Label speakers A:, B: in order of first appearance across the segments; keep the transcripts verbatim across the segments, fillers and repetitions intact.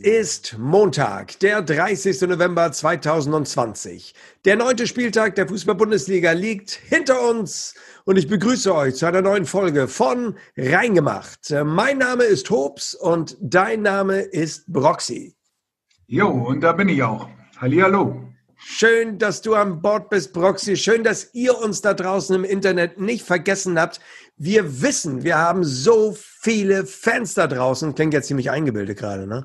A: ist Montag, der dreißigster November zweitausendzwanzig. Der neunte Spieltag der Fußball-Bundesliga liegt hinter uns und ich begrüße euch zu einer neuen Folge von Reingemacht. Mein Name ist Hobbs und dein Name ist Broxy.
B: Jo, und da bin ich auch. Hallihallo.
A: Schön, dass du an Bord bist, Broxy. Schön, dass ihr uns da draußen im Internet nicht vergessen habt. Wir wissen, wir haben so viele Fans da draußen. Klingt jetzt ziemlich eingebildet gerade, ne?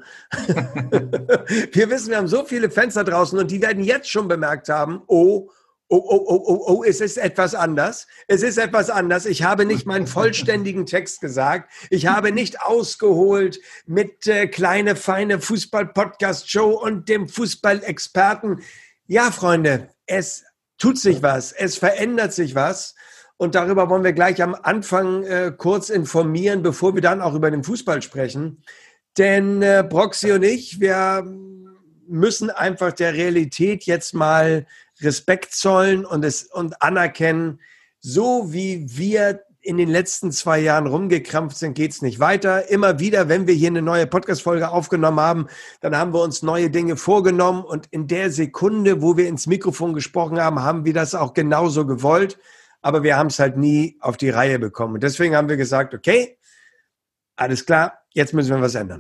A: Wir wissen, wir haben so viele Fans da draußen und die werden jetzt schon bemerkt haben, oh, oh, oh, oh, oh, oh, es ist etwas anders. Es ist etwas anders. Ich habe nicht meinen vollständigen Text gesagt. Ich habe nicht ausgeholt mit äh, kleine, feine Fußball-Podcast-Show und dem Fußballexperten. Ja, Freunde, es tut sich was. Es verändert sich was. Und darüber wollen wir gleich am Anfang äh, kurz informieren, bevor wir dann auch über den Fußball sprechen. Denn äh, Broxy und ich, wir müssen einfach der Realität jetzt mal Respekt zollen und es und anerkennen, so wie wir in den letzten zwei Jahren rumgekrampft sind, geht's nicht weiter. Immer wieder, wenn wir hier eine neue Podcast-Folge aufgenommen haben, dann haben wir uns neue Dinge vorgenommen und in der Sekunde, wo wir ins Mikrofon gesprochen haben, haben wir das auch genauso gewollt. Aber wir haben es halt nie auf die Reihe bekommen. Und deswegen haben wir gesagt, okay, alles klar, jetzt müssen wir was ändern.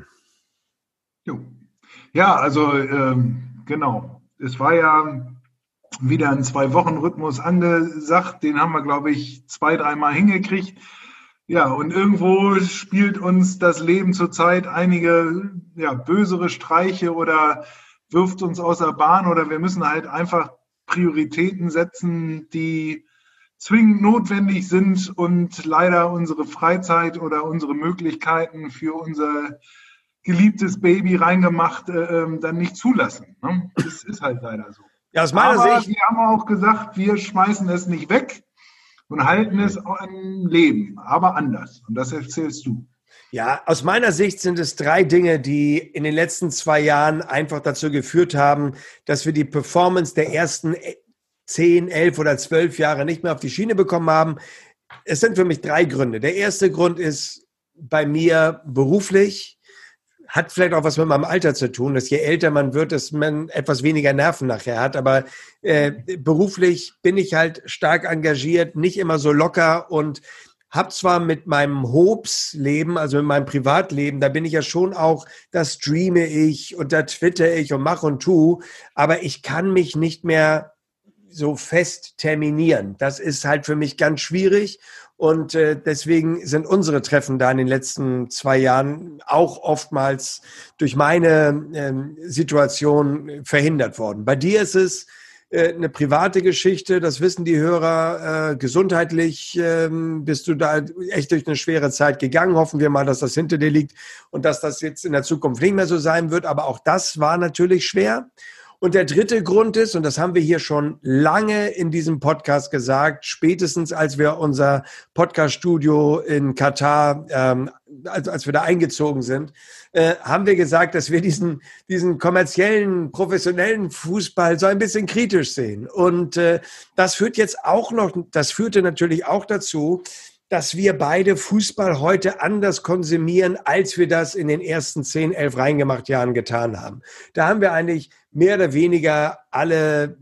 B: Jo. Ja, also ähm, genau. Es war ja wieder ein Zwei-Wochen-Rhythmus angesagt. Den haben wir, glaube ich, zwei, dreimal hingekriegt. Ja, und irgendwo spielt uns das Leben zurzeit einige ja, bösere Streiche oder wirft uns aus der Bahn oder wir müssen halt einfach Prioritäten setzen, die zwingend notwendig sind und leider unsere Freizeit oder unsere Möglichkeiten für unser geliebtes Baby reingemacht äh, dann nicht zulassen. Ne? Das ist halt leider so.
A: Ja, aus meiner
B: Aber
A: Sicht.
B: wir haben auch gesagt, wir schmeißen es nicht weg und halten es am Leben, aber anders. Und das erzählst du.
A: Ja, aus meiner Sicht sind es drei Dinge, die in den letzten zwei Jahren einfach dazu geführt haben, dass wir die Performance der ersten zehn, elf oder zwölf Jahre nicht mehr auf die Schiene bekommen haben. Es sind für mich drei Gründe. Der erste Grund ist bei mir beruflich, hat vielleicht auch was mit meinem Alter zu tun, dass je älter man wird, dass man etwas weniger Nerven nachher hat. Aber äh, beruflich bin ich halt stark engagiert, nicht immer so locker und habe zwar mit meinem Hobbs-Leben, also mit meinem Privatleben, da bin ich ja schon auch, da streame ich und da twitter ich und mach und tu, aber ich kann mich nicht mehr so fest terminieren. Das ist halt für mich ganz schwierig und äh, deswegen sind unsere Treffen da in den letzten zwei Jahren auch oftmals durch meine ähm, Situation verhindert worden. Bei dir ist es äh, eine private Geschichte, das wissen die Hörer. Äh, gesundheitlich ähm, bist du da echt durch eine schwere Zeit gegangen. Hoffen wir mal, dass das hinter dir liegt und dass das jetzt in der Zukunft nicht mehr so sein wird. Aber auch das war natürlich schwer. Und der dritte Grund ist, und das haben wir hier schon lange in diesem Podcast gesagt, spätestens als wir unser Podcast-Studio in Katar, ähm, als, als wir da eingezogen sind, äh, haben wir gesagt, dass wir diesen, diesen kommerziellen, professionellen Fußball so ein bisschen kritisch sehen. Und äh, das führt jetzt auch noch, das führte natürlich auch dazu, dass wir beide Fußball heute anders konsumieren, als wir das in den ersten zehn, elf reingemacht Jahren getan haben. Da haben wir eigentlich mehr oder weniger alle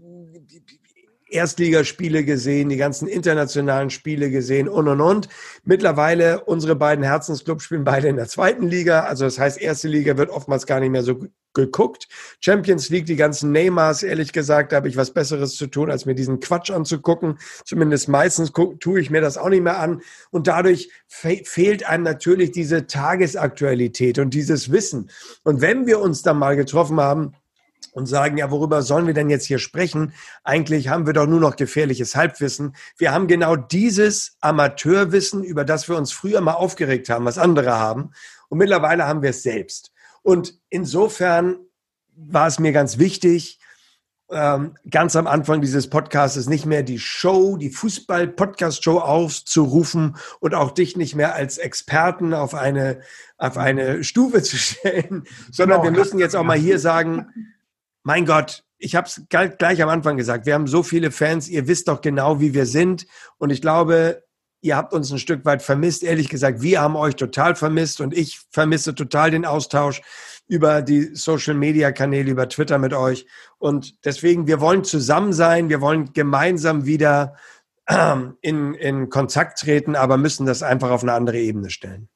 A: Erstligaspiele gesehen, die ganzen internationalen Spiele gesehen und, und, und. Mittlerweile, unsere beiden Herzensclubs spielen beide in der zweiten Liga. Also das heißt, erste Liga wird oftmals gar nicht mehr so geguckt. Champions League, die ganzen Neymars, ehrlich gesagt, da habe ich was Besseres zu tun, als mir diesen Quatsch anzugucken. Zumindest meistens tue ich mir das auch nicht mehr an. Und dadurch fe- fehlt einem natürlich diese Tagesaktualität und dieses Wissen. Und wenn wir uns dann mal getroffen haben, und sagen, ja, worüber sollen wir denn jetzt hier sprechen? Eigentlich haben wir doch nur noch gefährliches Halbwissen. Wir haben genau dieses Amateurwissen, über das wir uns früher mal aufgeregt haben, was andere haben. Und mittlerweile haben wir es selbst. Und insofern war es mir ganz wichtig, ähm, ganz am Anfang dieses Podcasts nicht mehr die Show, die Fußball-Podcast-Show aufzurufen und auch dich nicht mehr als Experten auf eine, auf eine Stufe zu stellen, sondern wir müssen jetzt auch mal hier sagen, mein Gott, ich habe es gleich am Anfang gesagt, wir haben so viele Fans, ihr wisst doch genau, wie wir sind. Und ich glaube, ihr habt uns ein Stück weit vermisst. Ehrlich gesagt, wir haben euch total vermisst und ich vermisse total den Austausch über die Social-Media-Kanäle, über Twitter mit euch. Und deswegen, wir wollen zusammen sein, wir wollen gemeinsam wieder in, in Kontakt treten, aber müssen das einfach auf eine andere Ebene stellen.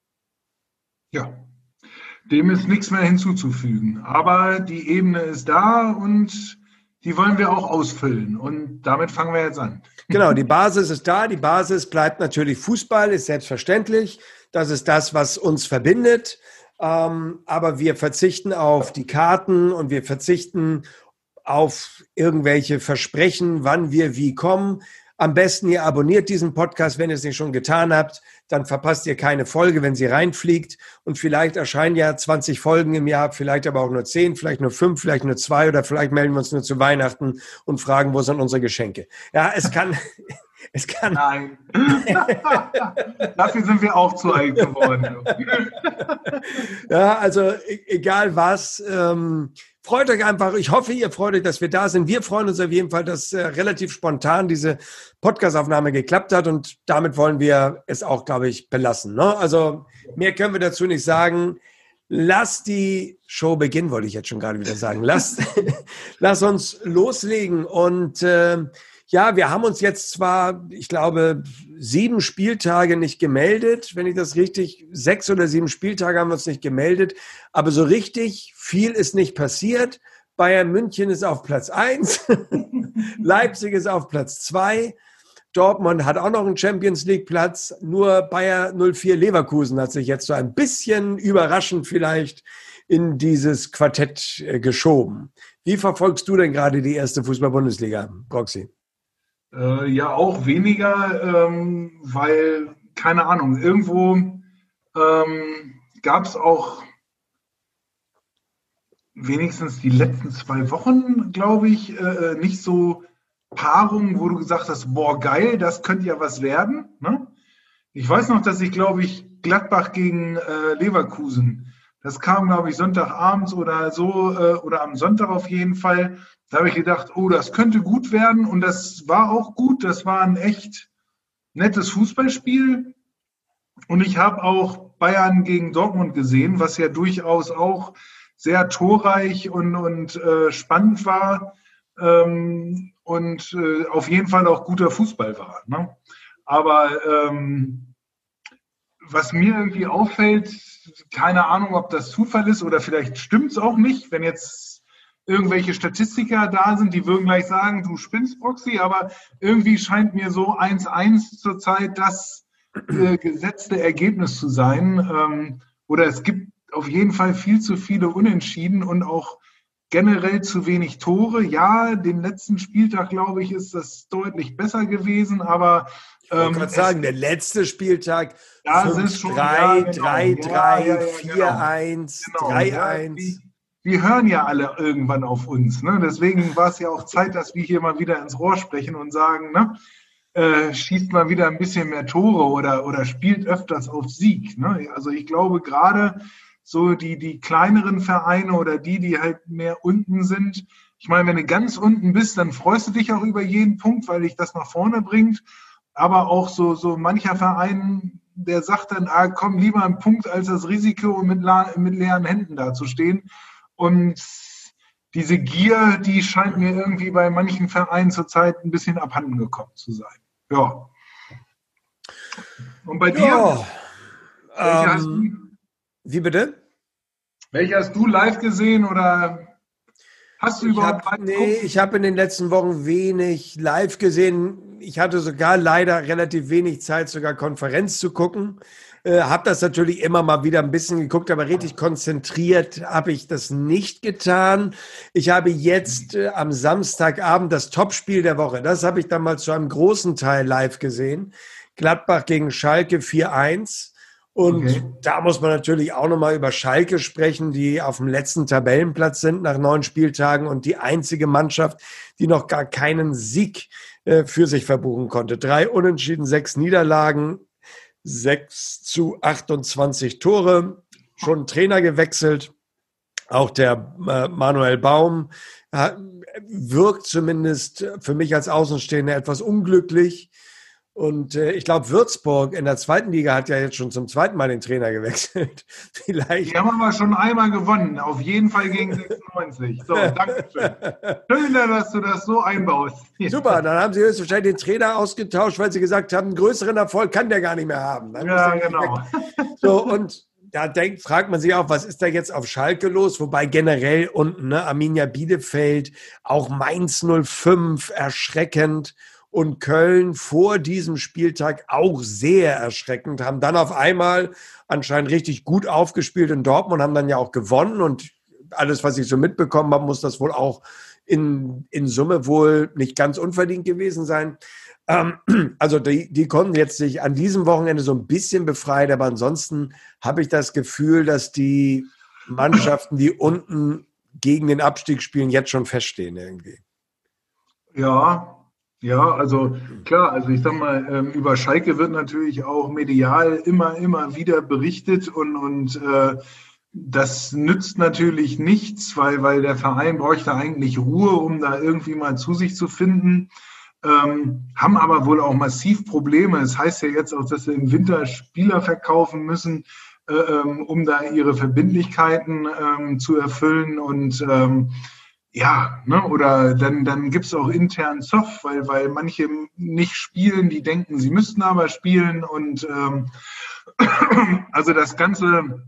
B: Ja, dem ist nichts mehr hinzuzufügen. Aber die Ebene ist da und die wollen wir auch ausfüllen. Und damit fangen wir jetzt an.
A: Genau, die Basis ist da. Die Basis bleibt natürlich Fußball, ist selbstverständlich. Das ist das, was uns verbindet. Ähm, aber wir verzichten auf die Karten und wir verzichten auf irgendwelche Versprechen, wann wir wie kommen. Am besten ihr abonniert diesen Podcast, wenn ihr es nicht schon getan habt. Dann verpasst ihr keine Folge, wenn sie reinfliegt. Und vielleicht erscheinen ja zwanzig Folgen im Jahr, vielleicht aber auch nur zehn, vielleicht nur fünf, vielleicht nur zwei oder vielleicht melden wir uns nur zu Weihnachten und fragen, wo sind unsere Geschenke. Ja, es kann... Es kann.
B: Nein. Dafür sind wir auch zu alt geworden.
A: Ja, also egal was, ähm, freut euch einfach. Ich hoffe, ihr freut euch, dass wir da sind. Wir freuen uns auf jeden Fall, dass äh, relativ spontan diese Podcast-Aufnahme geklappt hat und damit wollen wir es auch, glaube ich, belassen. Ne? Also mehr können wir dazu nicht sagen. Lass die Show beginnen, wollte ich jetzt schon gerade wieder sagen. Lass, lass uns loslegen und äh, ja, wir haben uns jetzt zwar, ich glaube, sieben Spieltage nicht gemeldet, wenn ich das richtig, sechs oder sieben Spieltage haben wir uns nicht gemeldet, aber so richtig viel ist nicht passiert. Bayern München ist auf Platz eins, Leipzig ist auf Platz zwei, Dortmund hat auch noch einen Champions-League-Platz, nur Bayer null vier Leverkusen hat sich jetzt so ein bisschen überraschend vielleicht in dieses Quartett geschoben. Wie verfolgst du denn gerade die erste Fußball-Bundesliga, Broxy?
B: Äh, ja, auch weniger, ähm, weil, keine Ahnung, irgendwo ähm, gab es auch wenigstens die letzten zwei Wochen, glaube ich, äh, nicht so Paarungen, wo du gesagt hast, boah, geil, das könnte ja was werden. Ne? Ich weiß noch, dass ich, glaube ich, Gladbach gegen äh, Leverkusen, das kam, glaube ich, Sonntagabends oder so, äh, oder am Sonntag auf jeden Fall. Da habe ich gedacht, oh, das könnte gut werden und das war auch gut. Das war ein echt nettes Fußballspiel. Und ich habe auch Bayern gegen Dortmund gesehen, was ja durchaus auch sehr torreich und, und äh, spannend war ähm, und äh, auf jeden Fall auch guter Fußball war. Ne? Aber ähm, was mir irgendwie auffällt, keine Ahnung, ob das Zufall ist oder vielleicht stimmt es auch nicht, wenn jetzt irgendwelche Statistiker da sind, die würden gleich sagen, du spinnst, Broxy, aber irgendwie scheint mir so eins eins zurzeit das äh, gesetzte Ergebnis zu sein. Ähm, oder es gibt auf jeden Fall viel zu viele Unentschieden und auch generell zu wenig Tore. Ja, den letzten Spieltag, glaube ich, ist das deutlich besser gewesen, aber
A: ich wollte gerade sagen, der letzte Spieltag
B: fünf
A: drei, drei drei, vier eins, drei eins.
B: Wir hören ja alle irgendwann auf uns. Ne? Deswegen war es ja auch Zeit, dass wir hier mal wieder ins Rohr sprechen und sagen, ne? äh, schießt mal wieder ein bisschen mehr Tore oder, oder spielt öfters auf Sieg. Ne? Also ich glaube gerade so die, die kleineren Vereine oder die, die halt mehr unten sind. Ich meine, wenn du ganz unten bist, dann freust du dich auch über jeden Punkt, weil dich das nach vorne bringt. Aber auch so, so mancher Verein, der sagt dann, ah, komm, lieber ein Punkt als das Risiko, mit, mit leeren Händen dazustehen. Und diese Gier, die scheint mir irgendwie bei manchen Vereinen zurzeit ein bisschen abhanden gekommen zu sein. Ja. Und bei dir?
A: Ja, ähm, hast du, wie bitte?
B: Welche hast du live gesehen oder hast du
A: ich
B: überhaupt
A: hab, Nee, ich habe in den letzten Wochen wenig live gesehen. Ich hatte sogar leider relativ wenig Zeit, sogar Konferenz zu gucken. Äh, habe das natürlich immer mal wieder ein bisschen geguckt, aber richtig konzentriert habe ich das nicht getan. Ich habe jetzt äh, am Samstagabend das Topspiel der Woche, das habe ich dann mal zu einem großen Teil live gesehen. Gladbach gegen Schalke vier eins. Und okay. Da muss man natürlich auch nochmal über Schalke sprechen, die auf dem letzten Tabellenplatz sind nach neun Spieltagen und die einzige Mannschaft, die noch gar keinen Sieg äh, für sich verbuchen konnte. Drei Unentschieden, sechs Niederlagen, sechs zu achtundzwanzig Tore, schon Trainer gewechselt. Auch der äh, Manuel Baum äh, wirkt zumindest für mich als Außenstehender etwas unglücklich. Und äh, ich glaube, Würzburg in der zweiten Liga hat ja jetzt schon zum zweiten Mal den Trainer gewechselt. Vielleicht.
B: Die haben aber schon einmal gewonnen, auf jeden Fall gegen sechsundneunzig. So, danke schön. Schön, dass du das so einbaust.
A: Super, dann haben sie höchstwahrscheinlich den Trainer ausgetauscht, weil sie gesagt haben, einen größeren Erfolg kann der gar nicht mehr haben. Dann
B: ja, genau.
A: So, und da denkt, fragt man sich auch, was ist da jetzt auf Schalke los? Wobei generell unten, ne, Arminia Bielefeld, auch Mainz null fünf, erschreckend. Und Köln vor diesem Spieltag auch sehr erschreckend, haben dann auf einmal anscheinend richtig gut aufgespielt in Dortmund, haben dann ja auch gewonnen und alles, was ich so mitbekommen habe, muss das wohl auch in, in Summe wohl nicht ganz unverdient gewesen sein. Ähm, also die, die konnten jetzt sich an diesem Wochenende so ein bisschen befreien, aber ansonsten habe ich das Gefühl, dass die Mannschaften, die unten gegen den Abstieg spielen, jetzt schon feststehen irgendwie.
B: Ja, Ja, also klar, also ich sag mal, ähm, über Schalke wird natürlich auch medial immer, immer wieder berichtet und, und äh, das nützt natürlich nichts, weil, weil der Verein bräuchte eigentlich Ruhe, um da irgendwie mal zu sich zu finden, ähm, haben aber wohl auch massiv Probleme. Es heißt ja jetzt auch, dass sie im Winter Spieler verkaufen müssen, äh, ähm, um da ihre Verbindlichkeiten ähm, zu erfüllen und ähm, Ja, ne, oder dann, dann gibt's auch intern Zoff, weil, weil manche nicht spielen, die denken, sie müssten aber spielen. Und ähm, also das Ganze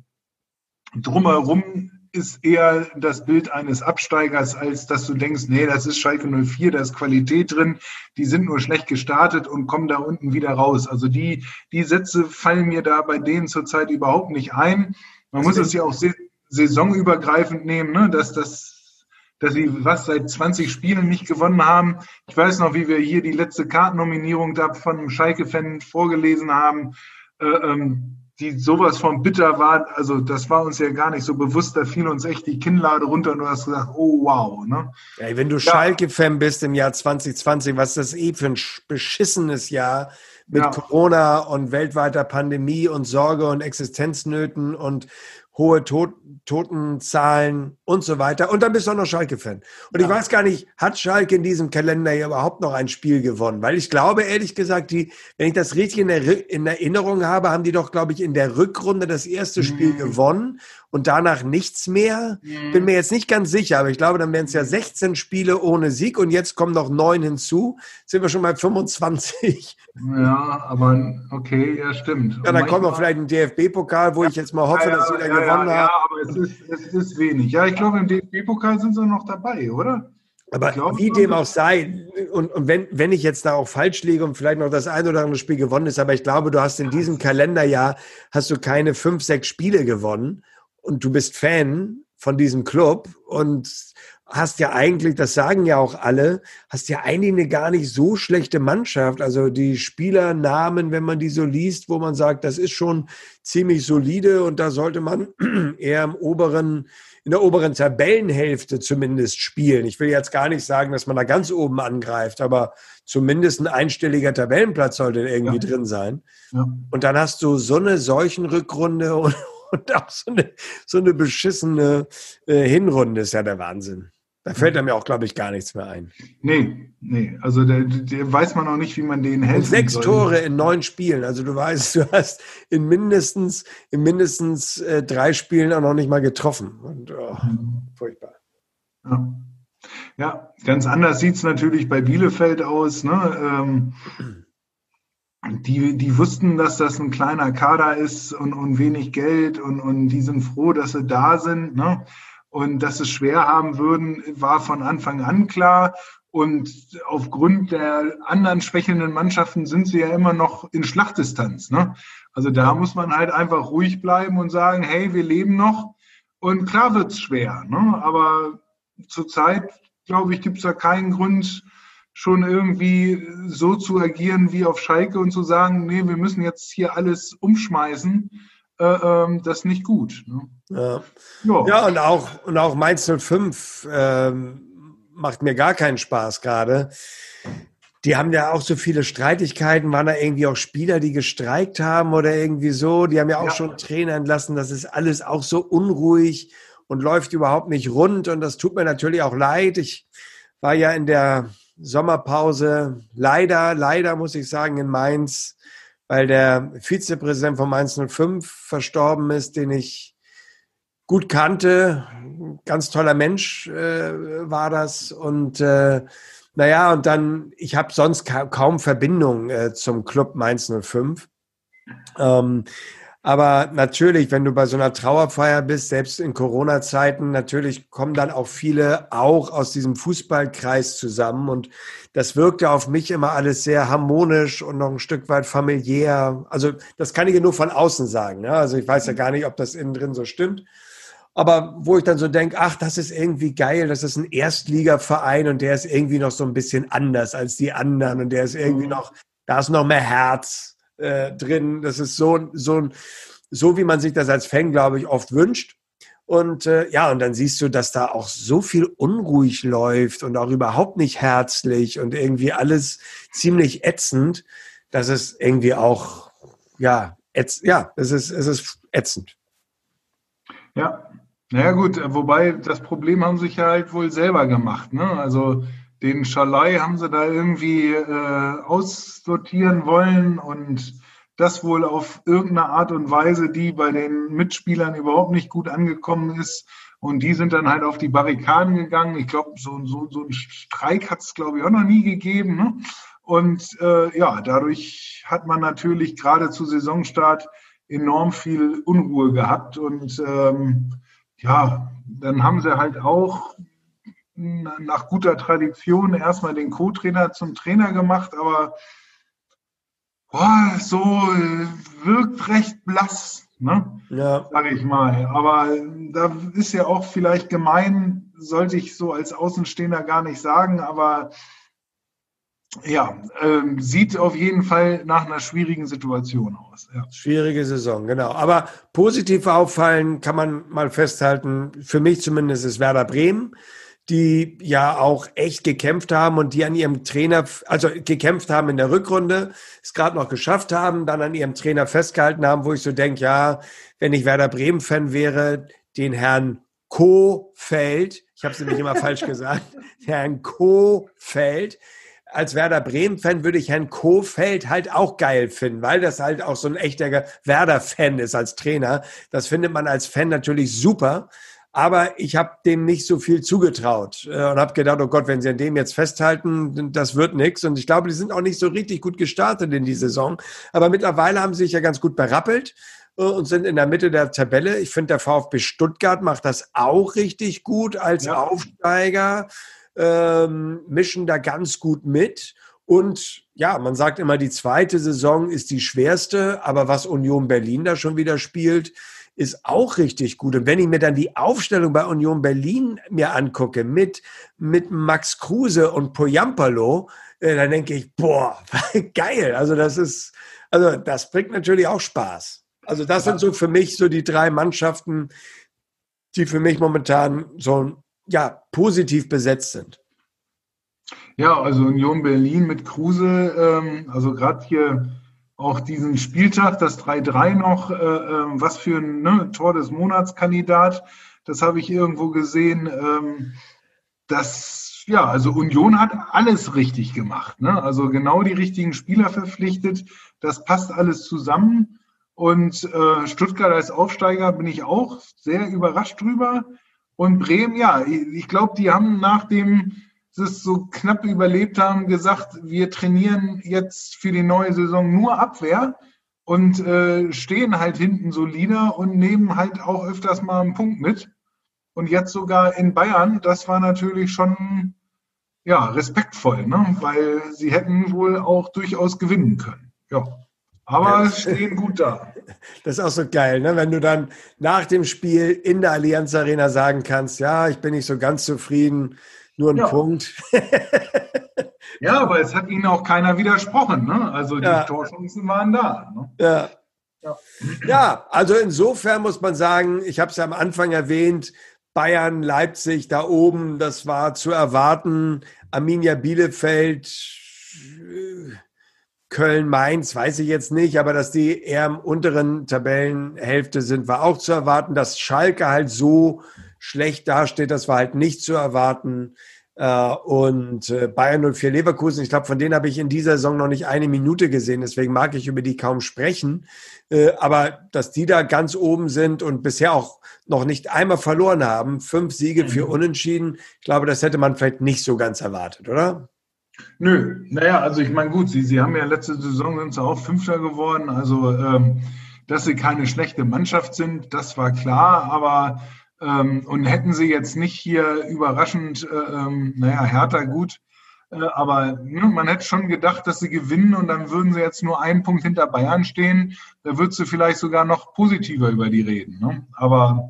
B: drumherum ist eher das Bild eines Absteigers, als dass du denkst, nee, das ist Schalke null vier, da ist Qualität drin, die sind nur schlecht gestartet und kommen da unten wieder raus. Also die, die Sätze fallen mir da bei denen zurzeit überhaupt nicht ein. Man muss es ja auch saisonübergreifend nehmen, ne, dass das dass sie was seit zwanzig Spielen nicht gewonnen haben. Ich weiß noch, wie wir hier die letzte Kartennominierung da von einem Schalke-Fan vorgelesen haben, äh, ähm, die sowas von bitter war. Also das war uns ja gar nicht so bewusst. Da fiel uns echt die Kinnlade runter und du hast gesagt, oh wow. Ne?
A: Ja, wenn du
B: ja.
A: Schalke-Fan bist im Jahr zwanzig zwanzig, was ist das eh für ein beschissenes Jahr mit ja. Corona und weltweiter Pandemie und Sorge und Existenznöten und hohe Tod Totenzahlen und so weiter. Und dann bist du auch noch Schalke-Fan. Und ja. ich weiß gar nicht, hat Schalke in diesem Kalender hier überhaupt noch ein Spiel gewonnen? Weil ich glaube, ehrlich gesagt, die, wenn ich das richtig in, der, in Erinnerung habe, haben die doch, glaube ich, in der Rückrunde das erste Spiel mhm. gewonnen und danach nichts mehr. Mhm. Bin mir jetzt nicht ganz sicher, aber ich glaube, dann wären es ja sechzehn Spiele ohne Sieg und jetzt kommen noch neun hinzu. Sind wir schon bei fünfundzwanzig.
B: Ja, aber okay, ja, stimmt.
A: Ja, dann kommt noch vielleicht ein D F B-Pokal, wo ja, ich jetzt mal hoffe, ja, dass sie da ja, gewonnen
B: ja,
A: haben.
B: Ja, aber es ist, es ist wenig. Ja, ich glaube, im D F B-Pokal sind sie noch dabei, oder?
A: Aber glaube, wie dem auch sei, und, und wenn, wenn ich jetzt da auch falsch liege und vielleicht noch das ein oder andere Spiel gewonnen ist, aber ich glaube, du hast in diesem Kalenderjahr, hast du keine fünf, sechs Spiele gewonnen und du bist Fan von diesem Club und hast ja eigentlich, das sagen ja auch alle, hast ja eigentlich eine gar nicht so schlechte Mannschaft. Also die Spielernamen, wenn man die so liest, wo man sagt, das ist schon ziemlich solide und da sollte man eher im oberen, in der oberen Tabellenhälfte zumindest spielen. Ich will jetzt gar nicht sagen, dass man da ganz oben angreift, aber zumindest ein einstelliger Tabellenplatz sollte irgendwie ja. drin sein. Ja. Und dann hast du so eine Seuchenrückrunde und, und auch so eine, so eine beschissene äh, Hinrunde, ist ja der Wahnsinn. Da fällt einem ja auch, glaube ich, gar nichts mehr ein.
B: Nee, nee. Also der, der weiß man auch nicht, wie man den hält.
A: Und sechs soll. Tore in neun Spielen. Also du weißt, du hast in mindestens, in mindestens äh, drei Spielen auch noch nicht mal getroffen. Und oh, mhm. furchtbar.
B: Ja. ja, ganz anders sieht es natürlich bei Bielefeld aus. Ne? Ähm, die, die wussten, dass das ein kleiner Kader ist und, und wenig Geld und, und die sind froh, dass sie da sind. Ne? Und dass es schwer haben würden, war von Anfang an klar. Und aufgrund der anderen schwächelnden Mannschaften sind sie ja immer noch in Schlachtdistanz. Ne? Also da muss man halt einfach ruhig bleiben und sagen, hey, wir leben noch. Und klar wird's schwer. Ne? Aber zurzeit, glaube ich, gibt's da keinen Grund, schon irgendwie so zu agieren wie auf Schalke und zu sagen, nee, wir müssen jetzt hier alles umschmeißen. Äh, ähm, das ist nicht gut. Ne?
A: Ja. Ja. ja, und auch, und auch Mainz null fünf ähm, macht mir gar keinen Spaß gerade. Die haben ja auch so viele Streitigkeiten, waren da irgendwie auch Spieler, die gestreikt haben oder irgendwie so. Die haben ja auch ja. schon Trainer entlassen. Das ist alles auch so unruhig und läuft überhaupt nicht rund. Und das tut mir natürlich auch leid. Ich war ja in der Sommerpause. Leider, leider muss ich sagen, in Mainz, weil der Vizepräsident von Mainz null fünf verstorben ist, den ich gut kannte. Ganz toller Mensch äh, war das. Und äh, naja, und dann, ich habe sonst ka- kaum Verbindung äh, zum Club Mainz null fünf. Ähm, aber natürlich, wenn du bei so einer Trauerfeier bist, selbst in Corona-Zeiten, natürlich kommen dann auch viele auch aus diesem Fußballkreis zusammen. Und das wirkte auf mich immer alles sehr harmonisch und noch ein Stück weit familiär. Also das kann ich ja nur von außen sagen. Ne? Also ich weiß ja gar nicht, ob das innen drin so stimmt. Aber wo ich dann so denke, ach, das ist irgendwie geil, das ist ein Erstligaverein und der ist irgendwie noch so ein bisschen anders als die anderen und der ist irgendwie noch, da ist noch mehr Herz äh, drin. Das ist so, so, so, wie man sich das als Fan, glaube ich, oft wünscht. Und äh, ja, und dann siehst du, dass da auch so viel unruhig läuft und auch überhaupt nicht herzlich und irgendwie alles ziemlich ätzend, dass es irgendwie auch, ja, ätz, ja, es ist, es ist ätzend.
B: Ja, naja gut, wobei das Problem haben sich ja halt wohl selber gemacht, ne? Also den Schalai haben sie da irgendwie äh, aussortieren wollen und das wohl auf irgendeine Art und Weise, die bei den Mitspielern überhaupt nicht gut angekommen ist. Und die sind dann halt auf die Barrikaden gegangen. Ich glaube, so, so, so einen Streik hat es, glaube ich, auch noch nie gegeben, ne? Und äh, ja, dadurch hat man natürlich gerade zu Saisonstart enorm viel Unruhe gehabt. Und ähm, ja, dann haben sie halt auch nach guter Tradition erstmal den Co-Trainer zum Trainer gemacht, aber boah, so äh, wirkt recht blass, ne?
A: Ja.
B: Sag ich mal. Aber da ist ja auch vielleicht gemein, sollte ich so als Außenstehender gar nicht sagen, aber ja, ähm, sieht auf jeden Fall nach einer schwierigen Situation aus. Ja.
A: Schwierige Saison, genau. Aber positiv auffallen kann man mal festhalten, für mich zumindest ist Werder Bremen, die ja auch echt gekämpft haben und die an ihrem Trainer, also gekämpft haben in der Rückrunde, es gerade noch geschafft haben, dann an ihrem Trainer festgehalten haben, wo ich so denke, ja, wenn ich Werder Bremen-Fan wäre, den Herrn Kohfeldt, ich habe es nämlich immer falsch gesagt, Herrn Kohfeldt, als Werder Bremen-Fan würde ich Herrn Kohfeldt halt auch geil finden, weil das halt auch so ein echter Werder-Fan ist als Trainer. Das findet man als Fan natürlich super. Aber ich habe dem nicht so viel zugetraut äh, und habe gedacht, oh Gott, wenn sie an dem jetzt festhalten, das wird nichts. Und ich glaube, die sind auch nicht so richtig gut gestartet in die Saison. Aber mittlerweile haben sie sich ja ganz gut berappelt äh, und sind in der Mitte der Tabelle. Ich finde, der VfB Stuttgart macht das auch richtig gut als
B: Ja.
A: Aufsteiger, ähm, mischen da ganz gut mit. Und ja, man sagt immer, die zweite Saison ist die schwerste. Aber was Union Berlin da schon wieder spielt, ist auch richtig gut. Und wenn ich mir dann die Aufstellung bei Union Berlin mir angucke mit, mit Max Kruse und Poyampalo, äh, dann denke ich, boah, geil. Also das ist, also das bringt natürlich auch Spaß. Also das ja. sind so für mich so die drei Mannschaften, die für mich momentan so, ja, positiv besetzt sind.
B: Ja, also Union Berlin mit Kruse, ähm, also gerade hier auch diesen Spieltag, das drei drei noch, äh, was für ein ne, Tor des Monatskandidat, das habe ich irgendwo gesehen. Ähm, das, ja, also Union hat alles richtig gemacht, ne? Also genau die richtigen Spieler verpflichtet, das passt alles zusammen. Und äh, Stuttgart als Aufsteiger bin ich auch sehr überrascht drüber. Und Bremen, ja, ich, ich glaube, die haben nach dem es so knapp überlebt haben, gesagt, wir trainieren jetzt für die neue Saison nur Abwehr und äh, stehen halt hinten solider und nehmen halt auch öfters mal einen Punkt mit. Und jetzt sogar in Bayern, das war natürlich schon ja, respektvoll, ne? Weil sie hätten wohl auch durchaus gewinnen können. Ja, aber ja, stehen gut da.
A: Das ist auch so geil, ne? Wenn du dann nach dem Spiel in der Allianz Arena sagen kannst, ja, ich bin nicht so ganz zufrieden, nur ein ja. Punkt.
B: Ja, aber es hat ihnen auch keiner widersprochen. Ne? Also die ja. Torchancen waren da. Ne?
A: Ja. Ja. ja, also insofern muss man sagen, ich habe es ja am Anfang erwähnt, Bayern, Leipzig da oben, das war zu erwarten. Arminia Bielefeld, Köln, Mainz, weiß ich jetzt nicht, aber dass die eher im unteren Tabellenhälfte sind, war auch zu erwarten. Dass Schalke halt so schlecht dasteht, das war halt nicht zu erwarten. äh, und äh, Bayern null vier Leverkusen. Ich glaube, von denen habe ich in dieser Saison noch nicht eine Minute gesehen. Deswegen mag ich über die kaum sprechen. Äh, aber dass die da ganz oben sind und bisher auch noch nicht einmal verloren haben, fünf Siege für Unentschieden, ich glaube, das hätte man vielleicht nicht so ganz erwartet, oder?
B: Nö, naja, also ich meine, gut, sie, sie haben ja letzte Saison sind sie auch Fünfter geworden, also ähm, dass sie keine schlechte Mannschaft sind, das war klar, aber ähm, und hätten sie jetzt nicht hier überraschend, äh, ähm, naja, Hertha gut, äh, aber ne, man hätte schon gedacht, dass sie gewinnen und dann würden sie jetzt nur einen Punkt hinter Bayern stehen, da würdest du vielleicht sogar noch positiver über die reden, ne? Aber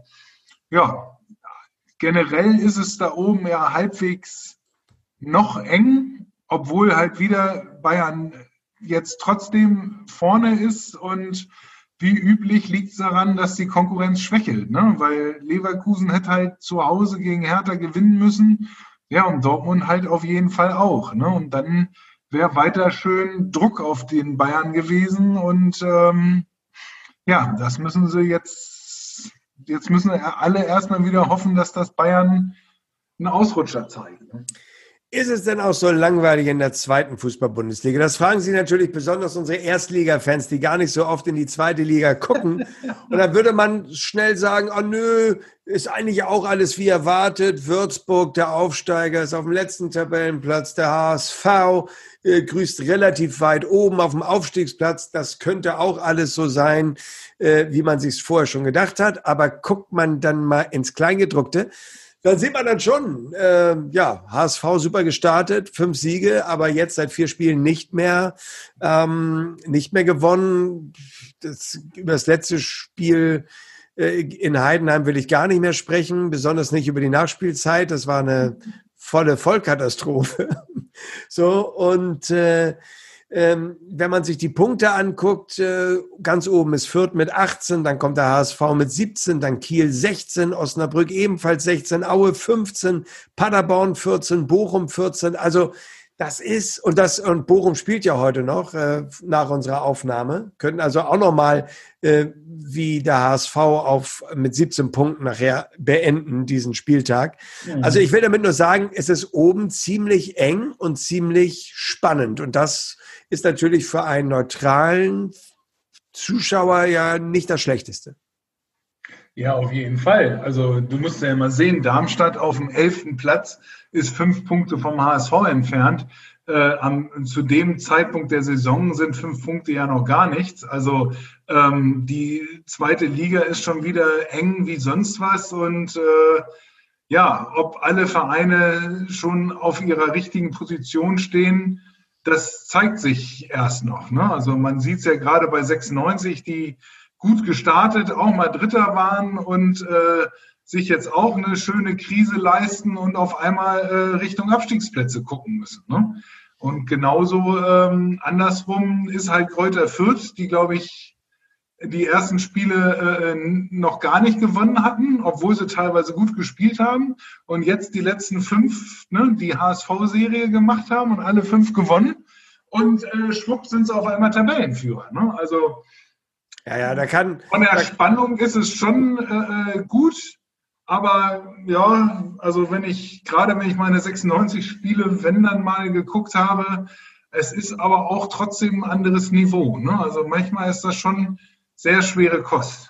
B: ja, generell ist es da oben ja halbwegs noch eng, obwohl halt wieder Bayern jetzt trotzdem vorne ist und wie üblich liegt es daran, dass die Konkurrenz schwächelt, ne? Weil Leverkusen hätte halt zu Hause gegen Hertha gewinnen müssen, ja, und Dortmund halt auf jeden Fall auch, ne? Und dann wäre weiter schön Druck auf den Bayern gewesen und ähm, ja, das müssen sie jetzt, jetzt müssen alle erstmal wieder hoffen, dass das Bayern einen Ausrutscher zeigt, ne?
A: Ist es denn auch so langweilig in der zweiten Fußball-Bundesliga? Das fragen sich natürlich besonders unsere Erstliga-Fans, die gar nicht so oft in die zweite Liga gucken. Und da würde man schnell sagen, oh nö, ist eigentlich auch alles wie erwartet. Würzburg, der Aufsteiger, ist auf dem letzten Tabellenplatz. Der H S V äh, grüßt relativ weit oben auf dem Aufstiegsplatz. Das könnte auch alles so sein, äh, wie man sich es vorher schon gedacht hat. Aber guckt man dann mal ins Kleingedruckte, dann sieht man dann schon, äh, ja, H S V super gestartet, fünf Siege, aber jetzt seit vier Spielen nicht mehr, ähm, nicht mehr gewonnen. Das, über das letzte Spiel äh, in Heidenheim will ich gar nicht mehr sprechen, besonders nicht über die Nachspielzeit. Das war eine volle Vollkatastrophe. So, und äh, Ähm, wenn man sich die Punkte anguckt, äh, ganz oben ist Fürth mit achtzehn, dann kommt der H S V mit siebzehn, dann Kiel sechzehn, Osnabrück ebenfalls sechzehn, Aue fünfzehn, Paderborn vierzehn, Bochum vierzehn. Also das ist, und das und Bochum spielt ja heute noch äh, nach unserer Aufnahme, könnten also auch nochmal äh, wie der H S V auf mit siebzehn Punkten nachher beenden, diesen Spieltag. Mhm. Also ich will damit nur sagen, es ist oben ziemlich eng und ziemlich spannend und das ist natürlich für einen neutralen Zuschauer ja nicht das Schlechteste.
B: Ja, auf jeden Fall. Also du musst ja immer sehen, Darmstadt auf dem elften Platz ist fünf Punkte vom H S V entfernt. Äh, am, zu dem Zeitpunkt der Saison sind fünf Punkte ja noch gar nichts. Also ähm, die zweite Liga ist schon wieder eng wie sonst was. Und äh, ja, ob alle Vereine schon auf ihrer richtigen Position stehen, das zeigt sich erst noch, ne? Also man sieht es ja gerade bei sechsundneunzig, die gut gestartet, auch mal Dritter waren und äh, sich jetzt auch eine schöne Krise leisten und auf einmal äh, Richtung Abstiegsplätze gucken müssen, ne? Und genauso ähm, andersrum ist halt Greuther Fürth, die, glaube ich, die ersten Spiele äh, noch gar nicht gewonnen hatten, obwohl sie teilweise gut gespielt haben und jetzt die letzten fünf, ne, die H S V-Serie gemacht haben und alle fünf gewonnen und äh, schwupp sind sie auf einmal Tabellenführer, ne? Also
A: ja, ja, da kann
B: von der Spannung ist es schon äh, gut, aber ja, also wenn ich, gerade wenn ich meine sechsundneunzig Spiele, wenn dann mal geguckt habe, es ist aber auch trotzdem ein anderes Niveau, ne? Also manchmal ist das schon sehr schwere Kost.